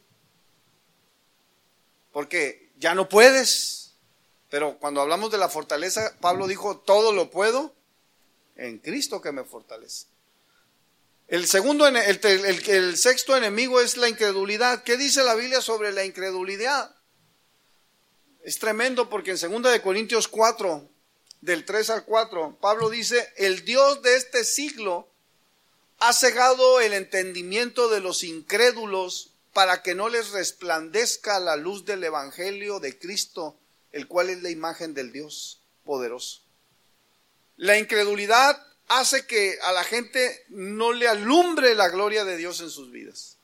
Porque ya no puedes. Pero cuando hablamos de la fortaleza, Pablo dijo, todo lo puedo en Cristo que me fortalece. El sexto enemigo es la incredulidad. ¿Qué dice la Biblia sobre la incredulidad? Es tremendo porque en 2 Corintios 4, del 3 al 4, Pablo dice, el Dios de este siglo ha cegado el entendimiento de los incrédulos para que no les resplandezca la luz del evangelio de Cristo, el cual es la imagen del Dios poderoso. La incredulidad hace que a la gente no le alumbre la gloria de Dios en sus vidas.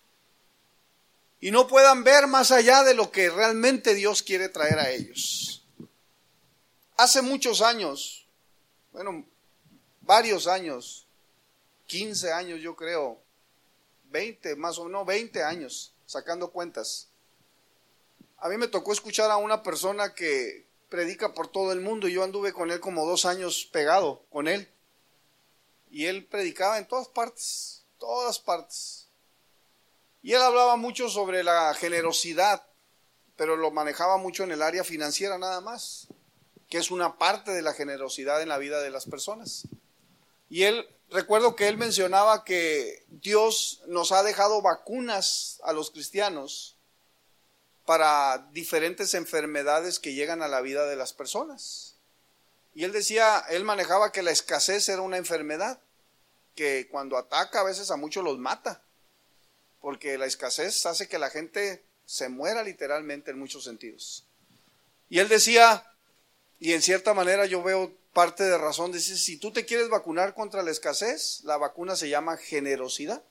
Y no puedan ver más allá de lo que realmente Dios quiere traer a ellos. Hace muchos años, varios años, 15 años yo creo, 20 más o menos, 20 años, sacando cuentas. A mí me tocó escuchar a una persona que predica por todo el mundo y yo anduve con él como 2 años pegado con él. y él predicaba en todas partes, todas partes. Y él hablaba mucho sobre la generosidad, pero lo manejaba mucho en el área financiera nada más, que es una parte de la generosidad en la vida de las personas. Y recuerdo que él mencionaba que Dios nos ha dejado vacunas a los cristianos para diferentes enfermedades que llegan a la vida de las personas. Y él decía, él manejaba que la escasez era una enfermedad, que cuando ataca a veces a muchos los mata, porque la escasez hace que la gente se muera literalmente en muchos sentidos. Y él decía, y en cierta manera yo veo parte de razón, dice, si tú te quieres vacunar contra la escasez, la vacuna se llama generosidad.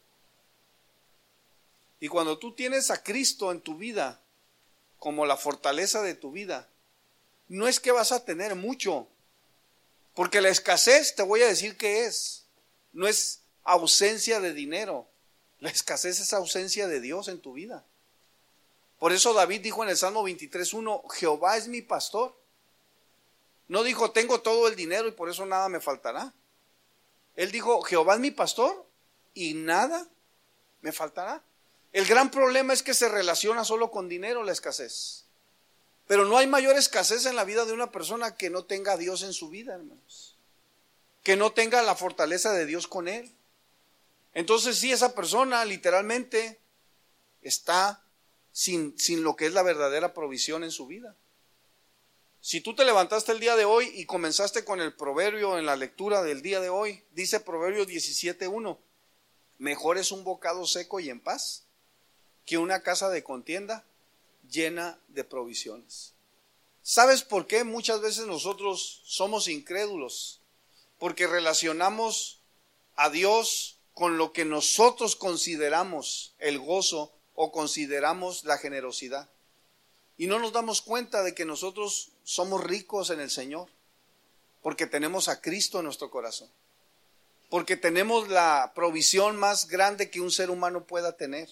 Y cuando tú tienes a Cristo en tu vida, como la fortaleza de tu vida, no es que vas a tener mucho, porque la escasez, te voy a decir qué es, no es ausencia de dinero, la escasez es ausencia de Dios en tu vida. Por eso David dijo en el Salmo 23:1, Jehová es mi pastor. No dijo, tengo todo el dinero y por eso nada me faltará. Él dijo, Jehová es mi pastor y nada me faltará. El gran problema es que se relaciona solo con dinero la escasez. Pero no hay mayor escasez en la vida de una persona que no tenga a Dios en su vida, hermanos. Que no tenga la fortaleza de Dios con él. Entonces sí, esa persona literalmente está sin lo que es la verdadera provisión en su vida. Si tú te levantaste el día de hoy y comenzaste con el proverbio en la lectura del día de hoy, dice Proverbios 17:1, mejor es un bocado seco y en paz que una casa de contienda llena de provisiones. ¿Sabes por qué muchas veces nosotros somos incrédulos? Porque relacionamos a Dios con lo que nosotros consideramos el gozo o consideramos la generosidad. Y no nos damos cuenta de que nosotros somos ricos en el Señor, porque tenemos a Cristo en nuestro corazón, porque tenemos la provisión más grande que un ser humano pueda tener.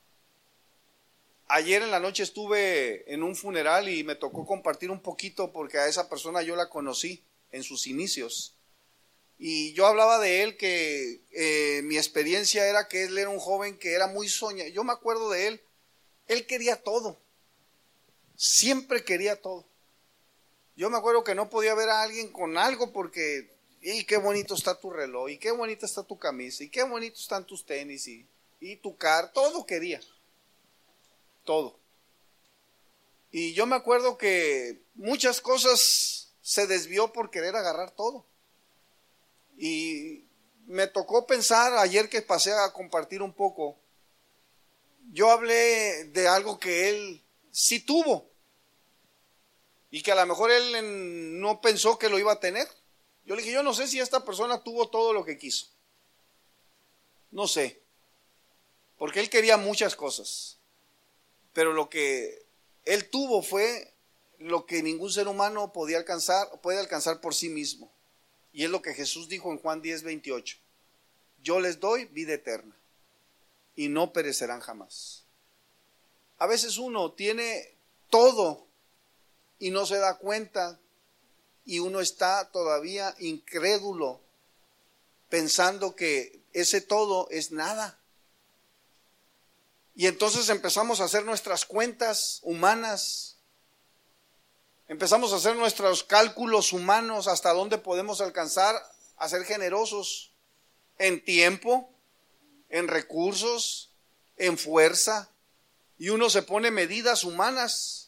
Ayer en la noche estuve en un funeral y me tocó compartir un poquito, porque a esa persona yo la conocí en sus inicios. Y yo hablaba de él que mi experiencia era que él era un joven que era muy soñador. Yo me acuerdo de él quería todo. Siempre quería todo. Yo me acuerdo que no podía ver a alguien con algo porque, y qué bonito está tu reloj, y qué bonita está tu camisa, y qué bonito están tus tenis, y tu car, todo quería. Todo. Y yo me acuerdo que muchas cosas se desvió por querer agarrar todo. Y me tocó pensar ayer que pasé a compartir un poco. Yo hablé de algo que él sí tuvo y que a lo mejor él no pensó que lo iba a tener. Yo le dije, yo no sé si esta persona tuvo todo lo que quiso. No sé, porque él quería muchas cosas, pero lo que él tuvo fue lo que ningún ser humano puede alcanzar por sí mismo. Y es lo que Jesús dijo en Juan 10:28. Yo les doy vida eterna y no perecerán jamás. A veces uno tiene todo y no se da cuenta y uno está todavía incrédulo pensando que ese todo es nada. Y entonces empezamos a hacer nuestras cuentas humanas, empezamos a hacer nuestros cálculos humanos hasta dónde podemos alcanzar a ser generosos en tiempo, en recursos, en fuerza. Y uno se pone medidas humanas.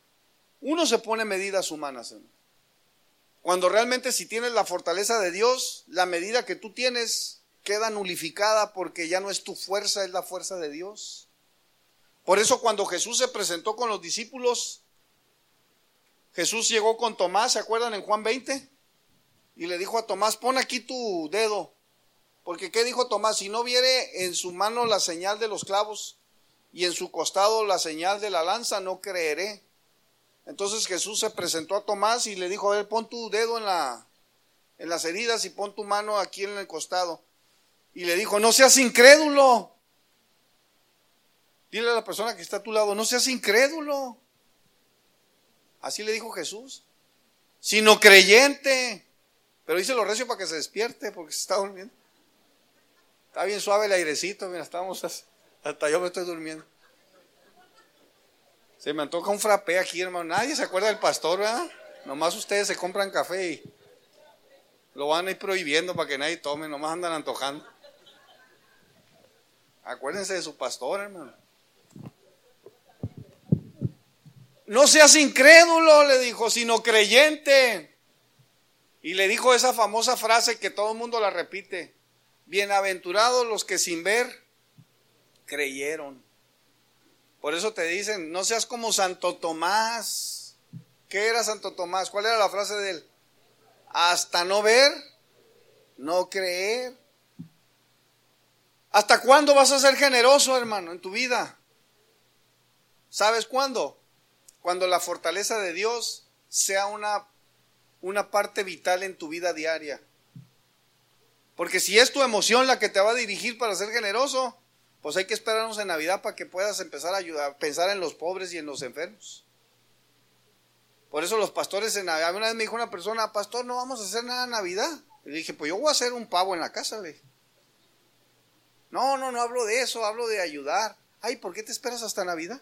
Cuando realmente si tienes la fortaleza de Dios, la medida que tú tienes queda nulificada porque ya no es tu fuerza, es la fuerza de Dios. Por eso cuando Jesús se presentó con los discípulos, Jesús llegó con Tomás, ¿se acuerdan en Juan 20? Y le dijo a Tomás, pon aquí tu dedo. Porque ¿qué dijo Tomás? Si no viere en su mano la señal de los clavos y en su costado la señal de la lanza, no creeré. Entonces Jesús se presentó a Tomás y le dijo, a ver, pon tu dedo en las heridas y pon tu mano aquí en el costado. Y le dijo, no seas incrédulo. Dile a la persona que está a tu lado, no seas incrédulo. Así le dijo Jesús. Sino creyente. Pero díselo recio para que se despierte porque se está durmiendo. Está bien suave el airecito, mira, hasta yo me estoy durmiendo. Se me antoja un frappé aquí, hermano. Nadie se acuerda del pastor, ¿verdad? Nomás ustedes se compran café y lo van a ir prohibiendo para que nadie tome, nomás andan antojando. Acuérdense de su pastor, hermano. No seas incrédulo, le dijo, sino creyente. Y le dijo esa famosa frase que todo el mundo la repite: bienaventurados los que sin ver creyeron. Por eso te dicen, no seas como Santo Tomás. ¿Qué era Santo Tomás? ¿Cuál era la frase de él? Hasta no ver, no creer. ¿Hasta cuándo vas a ser generoso, hermano, en tu vida? ¿Sabes cuándo? Cuando la fortaleza de Dios sea una parte vital en tu vida diaria. Porque si es tu emoción la que te va a dirigir para ser generoso, pues hay que esperarnos en Navidad para que puedas empezar a ayudar, a pensar en los pobres y en los enfermos. Por eso los pastores en Navidad, una vez me dijo una persona, pastor, no vamos a hacer nada en Navidad. Y le dije, pues yo voy a hacer un pavo en la casa, le dije. No hablo de eso, hablo de ayudar. Ay, ¿por qué te esperas hasta Navidad?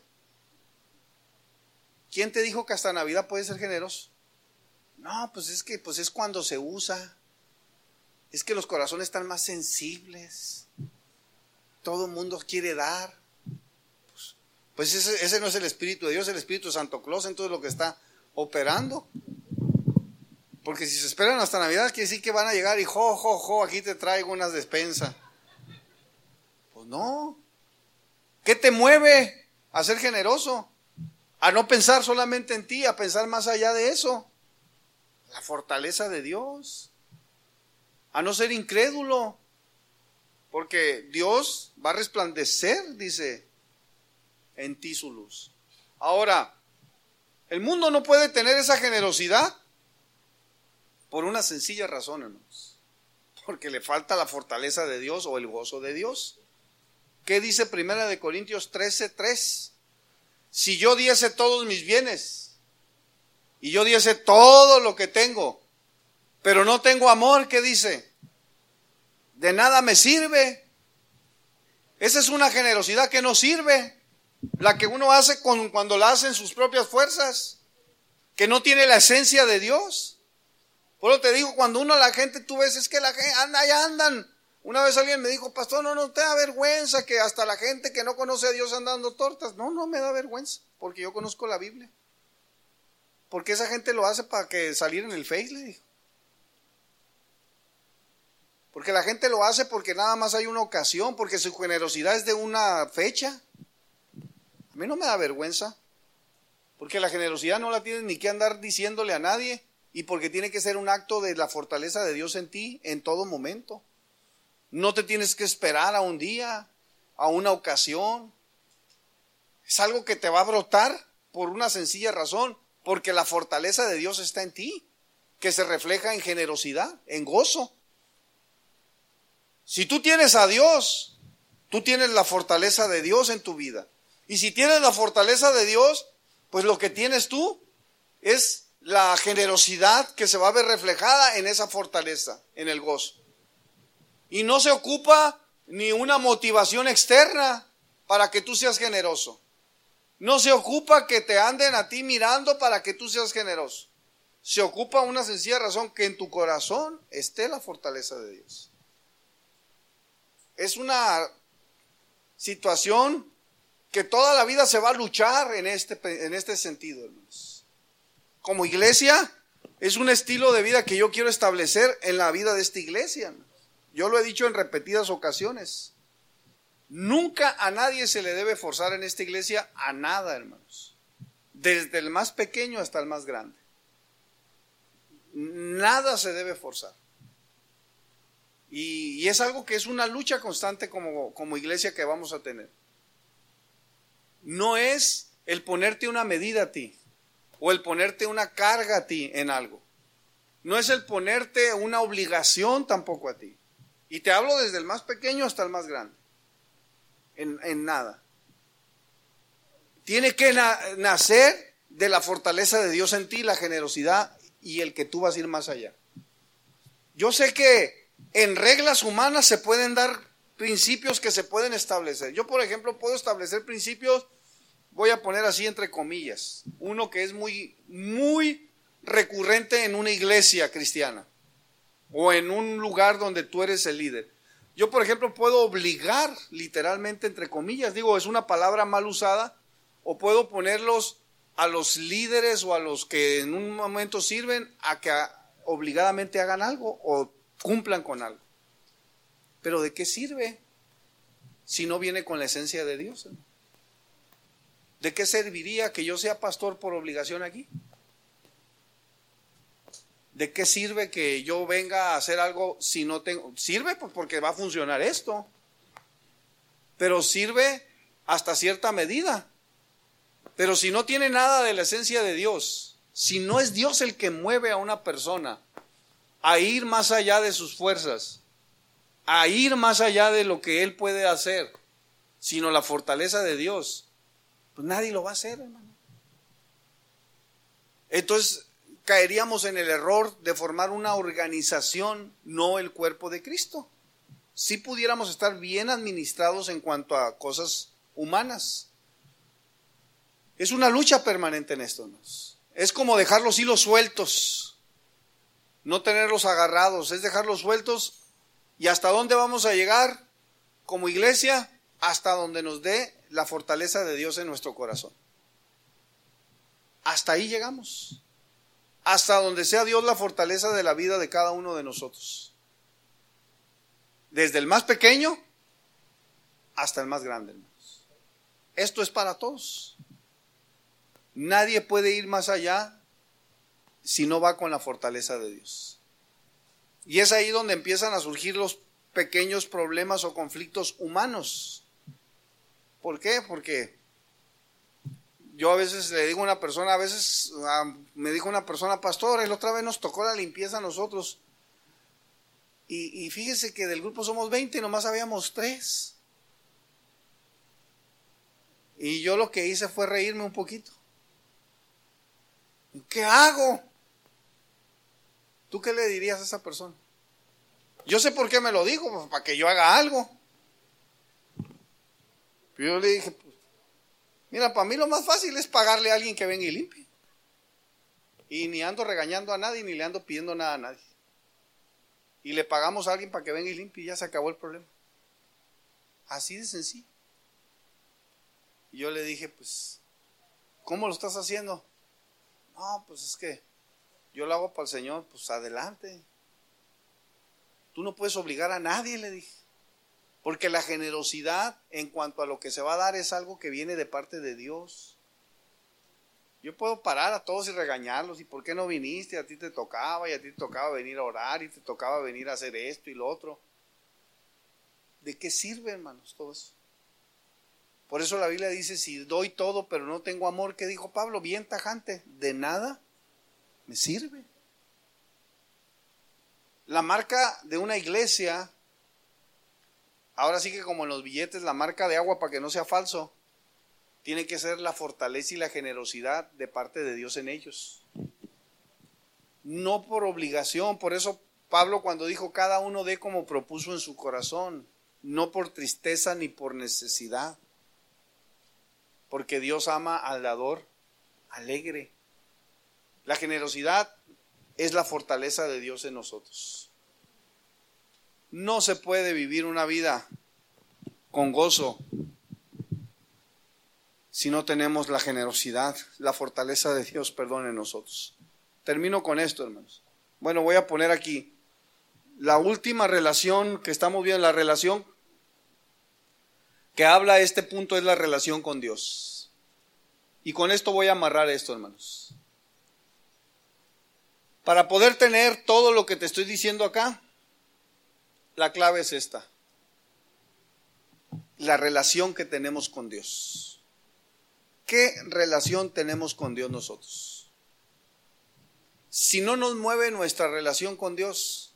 ¿Quién te dijo que hasta Navidad puedes ser generoso? No, pues es que es cuando se usa. Es que los corazones están más sensibles. Todo el mundo quiere dar. Pues ese no es el Espíritu de Dios, el Espíritu Santo Claus, entonces lo que está operando. Porque si se esperan hasta Navidad, quiere decir que van a llegar y aquí te traigo unas despensas. Pues no. ¿Qué te mueve a ser generoso? A no pensar solamente en ti, a pensar más allá de eso. La fortaleza de Dios. A no ser incrédulo. Porque Dios va a resplandecer, dice, en ti su luz. Ahora, el mundo no puede tener esa generosidad por una sencilla razón, hermanos. Porque le falta la fortaleza de Dios o el gozo de Dios. ¿Qué dice 1 Corintios 13:3? Si yo diese todos mis bienes y yo diese todo lo que tengo, pero no tengo amor, ¿qué dice? De nada me sirve. Esa es una generosidad que no sirve. La que uno hace cuando la hace en sus propias fuerzas, que no tiene la esencia de Dios. Por eso te digo, cuando la gente, tú ves, es que la gente ya andan. Una vez alguien me dijo, pastor, no te da vergüenza que hasta la gente que no conoce a Dios anda dando tortas. No me da vergüenza, porque yo conozco la Biblia. Porque esa gente lo hace para que salir en el Face, le dijo. Porque la gente lo hace porque nada más hay una ocasión, porque su generosidad es de una fecha. A mí no me da vergüenza, porque la generosidad no la tienes ni que andar diciéndole a nadie, y porque tiene que ser un acto de la fortaleza de Dios en ti en todo momento. No te tienes que esperar a un día, a una ocasión. Es algo que te va a brotar por una sencilla razón, porque la fortaleza de Dios está en ti, que se refleja en generosidad, en gozo. Si tú tienes a Dios, tú tienes la fortaleza de Dios en tu vida. Y si tienes la fortaleza de Dios, pues lo que tienes tú es la generosidad que se va a ver reflejada en esa fortaleza, en el gozo. Y no se ocupa ni una motivación externa para que tú seas generoso. No se ocupa que te anden a ti mirando para que tú seas generoso. Se ocupa una sencilla razón, que en tu corazón esté la fortaleza de Dios. Es una situación que toda la vida se va a luchar en este sentido, hermanos. Como iglesia, es un estilo de vida que yo quiero establecer en la vida de esta iglesia. Yo lo he dicho en repetidas ocasiones. Nunca a nadie se le debe forzar en esta iglesia a nada, hermanos. Desde el más pequeño hasta el más grande. Nada se debe forzar. Y es algo que es una lucha constante como iglesia que vamos a tener. No es el ponerte una medida a ti o el ponerte una carga a ti en algo. No es el ponerte una obligación tampoco a ti. Y te hablo desde el más pequeño hasta el más grande. En nada. Tiene que nacer de la fortaleza de Dios en ti, la generosidad y el que tú vas a ir más allá. Yo sé que en reglas humanas se pueden dar principios que se pueden establecer. Yo, por ejemplo, puedo establecer principios, voy a poner así entre comillas, uno que es muy recurrente en una iglesia cristiana o en un lugar donde tú eres el líder. Yo, por ejemplo, puedo obligar, literalmente entre comillas, digo, es una palabra mal usada, o puedo ponerlos a los líderes o a los que en un momento sirven a que obligadamente hagan algo o cumplan con algo. Pero ¿de qué sirve si no viene con la esencia de Dios? ¿De qué serviría que yo sea pastor por obligación aquí? ¿De qué sirve que yo venga a hacer algo si no tengo? Sirve pues porque va a funcionar esto, pero sirve hasta cierta medida. Pero si no tiene nada de la esencia de Dios, si no es Dios el que mueve a una persona a ir más allá de sus fuerzas, a ir más allá de lo que él puede hacer, sino la fortaleza de Dios, pues nadie lo va a hacer, hermano. Entonces caeríamos en el error de formar una organización, no el cuerpo de Cristo. Si pudiéramos estar bien administrados en cuanto a cosas humanas. Es una lucha permanente en esto, ¿no? Es como dejar los hilos sueltos, no tenerlos agarrados, es dejarlos sueltos. ¿Y hasta dónde vamos a llegar como iglesia? Hasta donde nos dé la fortaleza de Dios en nuestro corazón. Hasta ahí llegamos. Hasta donde sea Dios la fortaleza de la vida de cada uno de nosotros. Desde el más pequeño hasta el más grande, hermanos. Esto es para todos. Nadie puede ir más allá si no va con la fortaleza de Dios. Y es ahí donde empiezan a surgir los pequeños problemas o conflictos humanos. ¿Por qué? Porque yo a veces le digo a una persona, me dijo una persona, pastor, la otra vez nos tocó la limpieza a nosotros. Y fíjese que del grupo somos 20 y nomás habíamos 3. Y yo lo que hice fue reírme un poquito. ¿Qué hago? ¿Tú qué le dirías a esa persona? Yo sé por qué me lo dijo, pues, para que yo haga algo. Pero yo le dije, pues, mira, para mí lo más fácil es pagarle a alguien que venga y limpie. Y ni ando regañando a nadie, ni le ando pidiendo nada a nadie. Y le pagamos a alguien para que venga y limpie y ya se acabó el problema. Así de sencillo. Y yo le dije, pues, ¿cómo lo estás haciendo? No, pues es que yo lo hago para el Señor, pues adelante. Tú no puedes obligar a nadie, le dije. Porque la generosidad en cuanto a lo que se va a dar es algo que viene de parte de Dios. Yo puedo parar a todos y regañarlos. ¿Y por qué no viniste? A ti te tocaba, y a ti te tocaba venir a orar, y te tocaba venir a hacer esto y lo otro. ¿De qué sirve, hermanos, todo eso? Por eso la Biblia dice, si doy todo pero no tengo amor, ¿qué dijo Pablo? Bien tajante, de nada me sirve. La marca de una iglesia, ahora sí que como en los billetes, la marca de agua para que no sea falso, tiene que ser la fortaleza y la generosidad de parte de Dios en ellos. No por obligación, por eso Pablo cuando dijo cada uno dé como propuso en su corazón, no por tristeza ni por necesidad. Porque Dios ama al dador alegre. La generosidad es la fortaleza de Dios en nosotros. No se puede vivir una vida con gozo si no tenemos la generosidad, la fortaleza de Dios, en nosotros. Termino con esto, hermanos. Bueno, voy a poner aquí la última relación que estamos viendo, la relación que habla este punto es la relación con Dios. Y con esto voy a amarrar esto, hermanos. Para poder tener todo lo que te estoy diciendo acá, la clave es esta: la relación que tenemos con Dios. ¿Qué relación tenemos con Dios nosotros? Si no nos mueve nuestra relación con Dios,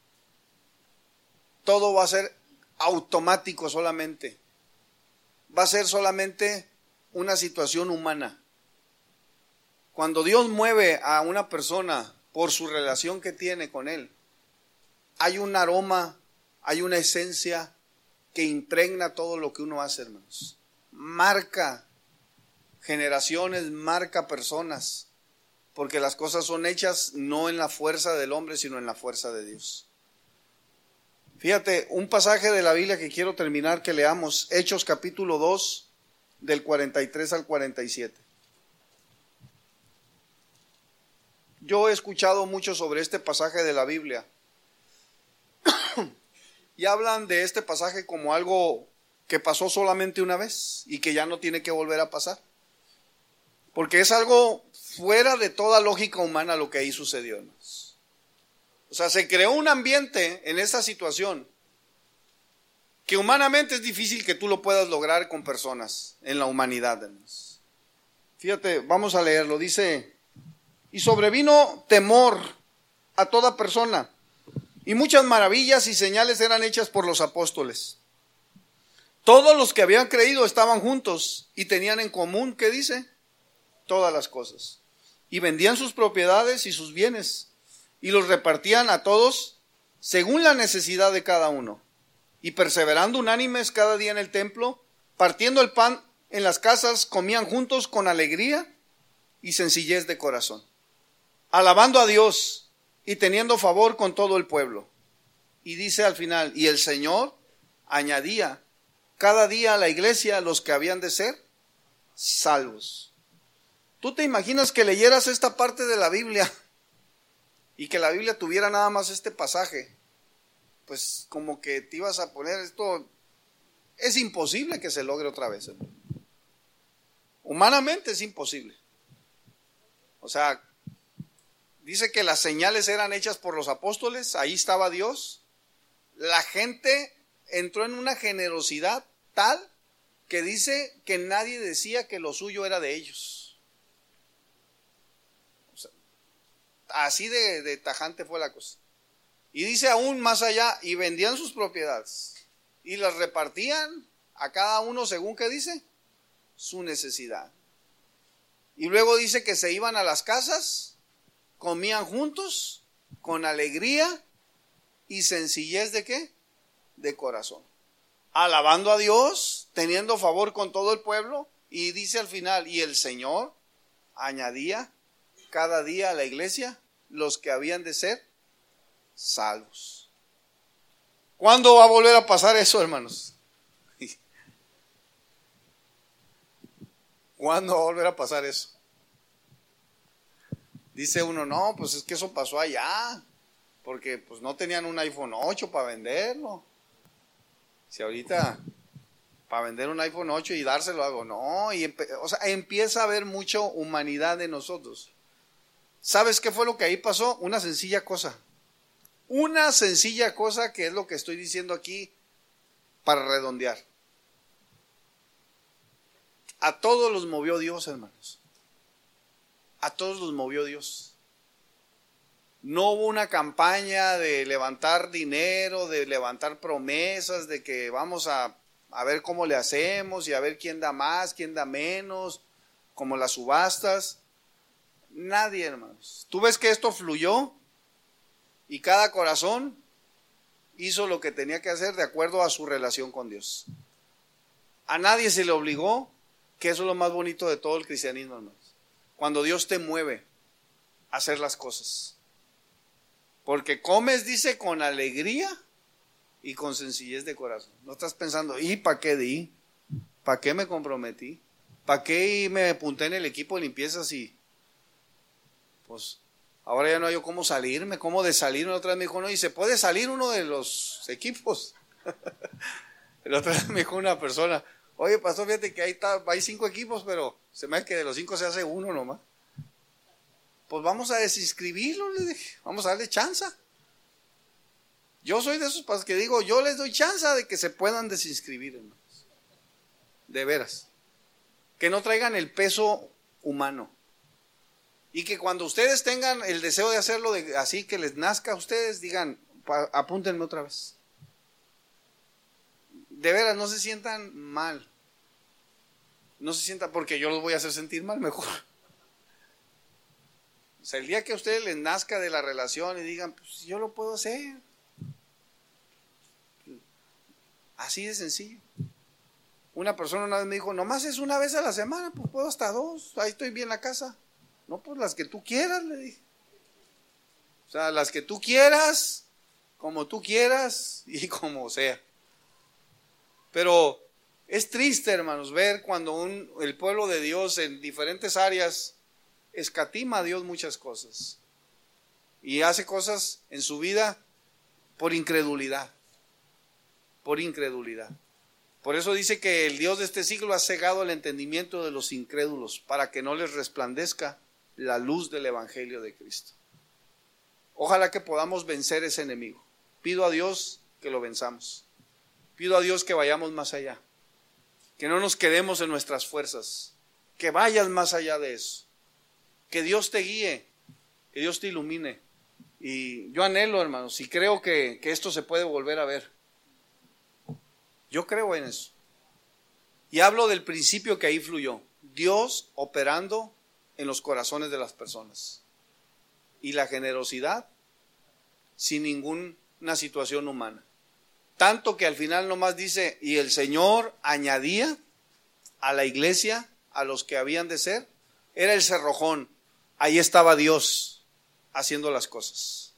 todo va a ser automático solamente. Va a ser solamente una situación humana. Cuando Dios mueve a una persona por su relación que tiene con Él, hay un aroma, hay una esencia que impregna todo lo que uno hace, hermanos. Marca generaciones, marca personas, porque las cosas son hechas no en la fuerza del hombre, sino en la fuerza de Dios. Fíjate, un pasaje de la Biblia que quiero terminar, que leamos, Hechos capítulo 2, del 43 al 47. Yo he escuchado mucho sobre este pasaje de la Biblia y hablan de este pasaje como algo que pasó solamente una vez y que ya no tiene que volver a pasar, porque es algo fuera de toda lógica humana lo que ahí sucedió, hermanos. O sea, se creó un ambiente en esta situación que humanamente es difícil que tú lo puedas lograr con personas en la humanidad, hermanos. Fíjate, vamos a leerlo. Dice: y sobrevino temor a toda persona, y muchas maravillas y señales eran hechas por los apóstoles. Todos los que habían creído estaban juntos y tenían en común, ¿qué dice? Todas las cosas. Y vendían sus propiedades y sus bienes, y los repartían a todos según la necesidad de cada uno. Y perseverando unánimes cada día en el templo, partiendo el pan en las casas, comían juntos con alegría y sencillez de corazón, alabando a Dios y teniendo favor con todo el pueblo. Y dice al final: y el Señor añadía cada día a la iglesia los que habían de ser salvos. ¿Tú te imaginas que leyeras esta parte de la Biblia y que la Biblia tuviera nada más este pasaje? Pues como que te ibas a poner, esto es imposible que se logre otra vez, ¿eh? Humanamente es imposible. O sea, dice que las señales eran hechas por los apóstoles, ahí estaba Dios. La gente entró en una generosidad tal que dice que nadie decía que lo suyo era de ellos. O sea, así de tajante fue la cosa. Y dice aún más allá: y vendían sus propiedades y las repartían a cada uno según, ¿qué dice? Su necesidad. Y luego dice que se iban a las casas, comían juntos con alegría y sencillez de ¿qué? De corazón, alabando a Dios, teniendo favor con todo el pueblo. Y dice al final: y el Señor añadía cada día a la iglesia los que habían de ser salvos. ¿Cuándo va a volver a pasar eso, hermanos? ¿Cuándo va a volver a pasar eso? Dice uno: no, pues es que eso pasó allá, porque pues no tenían un iPhone 8 para venderlo. Si ahorita para vender un iPhone 8 y dárselo algo, no, o sea, empieza a haber mucha humanidad en nosotros. ¿Sabes qué fue lo que ahí pasó? Una sencilla cosa que es lo que estoy diciendo aquí para redondear. A todos los movió Dios, hermanos. A todos los movió Dios. No hubo una campaña de levantar dinero, de levantar promesas, de que vamos a ver cómo le hacemos y a ver quién da más, quién da menos, como las subastas. Nadie, hermanos. Tú ves que esto fluyó y cada corazón hizo lo que tenía que hacer de acuerdo a su relación con Dios. A nadie se le obligó, que eso es lo más bonito de todo el cristianismo, hermanos. Cuando Dios te mueve a hacer las cosas. Porque comes, dice, con alegría y con sencillez de corazón. No estás pensando: ¿y para qué di? ¿Para qué me comprometí? ¿Para qué me apunté en el equipo de limpieza si pues ahora ya no hay yo cómo salirme, cómo de salirme? La otra vez me dijo: no, y se puede salir uno de los equipos. La otra vez me dijo una persona: oye, pastor, fíjate que hay 5 equipos, pero se me hace que de los 5 se hace uno nomás. Pues vamos a desinscribirlo, le dije, vamos a darle chance. Yo soy de esos pastores que digo: yo les doy chance de que se puedan desinscribir, hermanos. De veras. Que no traigan el peso humano. Y que cuando ustedes tengan el deseo de hacerlo así que les nazca a ustedes, digan: apúntenme otra vez. De veras, no se sientan mal. No se sientan, porque yo los voy a hacer sentir mal mejor. O sea, el día que a ustedes les nazca de la relación y digan: pues yo lo puedo hacer. Así de sencillo. Una persona una vez me dijo, nomás es una vez a la semana, pues puedo hasta 2, ahí estoy bien en la casa. No, pues las que tú quieras, le dije. O sea, las que tú quieras, como tú quieras y como sea. Pero es triste, hermanos, ver cuando el pueblo de Dios en diferentes áreas escatima a Dios muchas cosas. Y hace cosas en su vida por incredulidad. Por incredulidad. Por eso dice que el Dios de este siglo ha cegado el entendimiento de los incrédulos para que no les resplandezca la luz del Evangelio de Cristo. Ojalá que podamos vencer ese enemigo. Pido a Dios que lo venzamos. Pido a Dios que vayamos más allá. Que no nos quedemos en nuestras fuerzas. Que vayas más allá de eso. Que Dios te guíe. Que Dios te ilumine. Y yo anhelo, hermanos, y creo que esto se puede volver a ver. Yo creo en eso. Y hablo del principio que ahí fluyó. Dios operando en los corazones de las personas. Y la generosidad sin ninguna situación humana. Tanto que al final nomás dice, y el Señor añadía a la iglesia, a los que habían de ser, era el cerrojón. Ahí estaba Dios haciendo las cosas.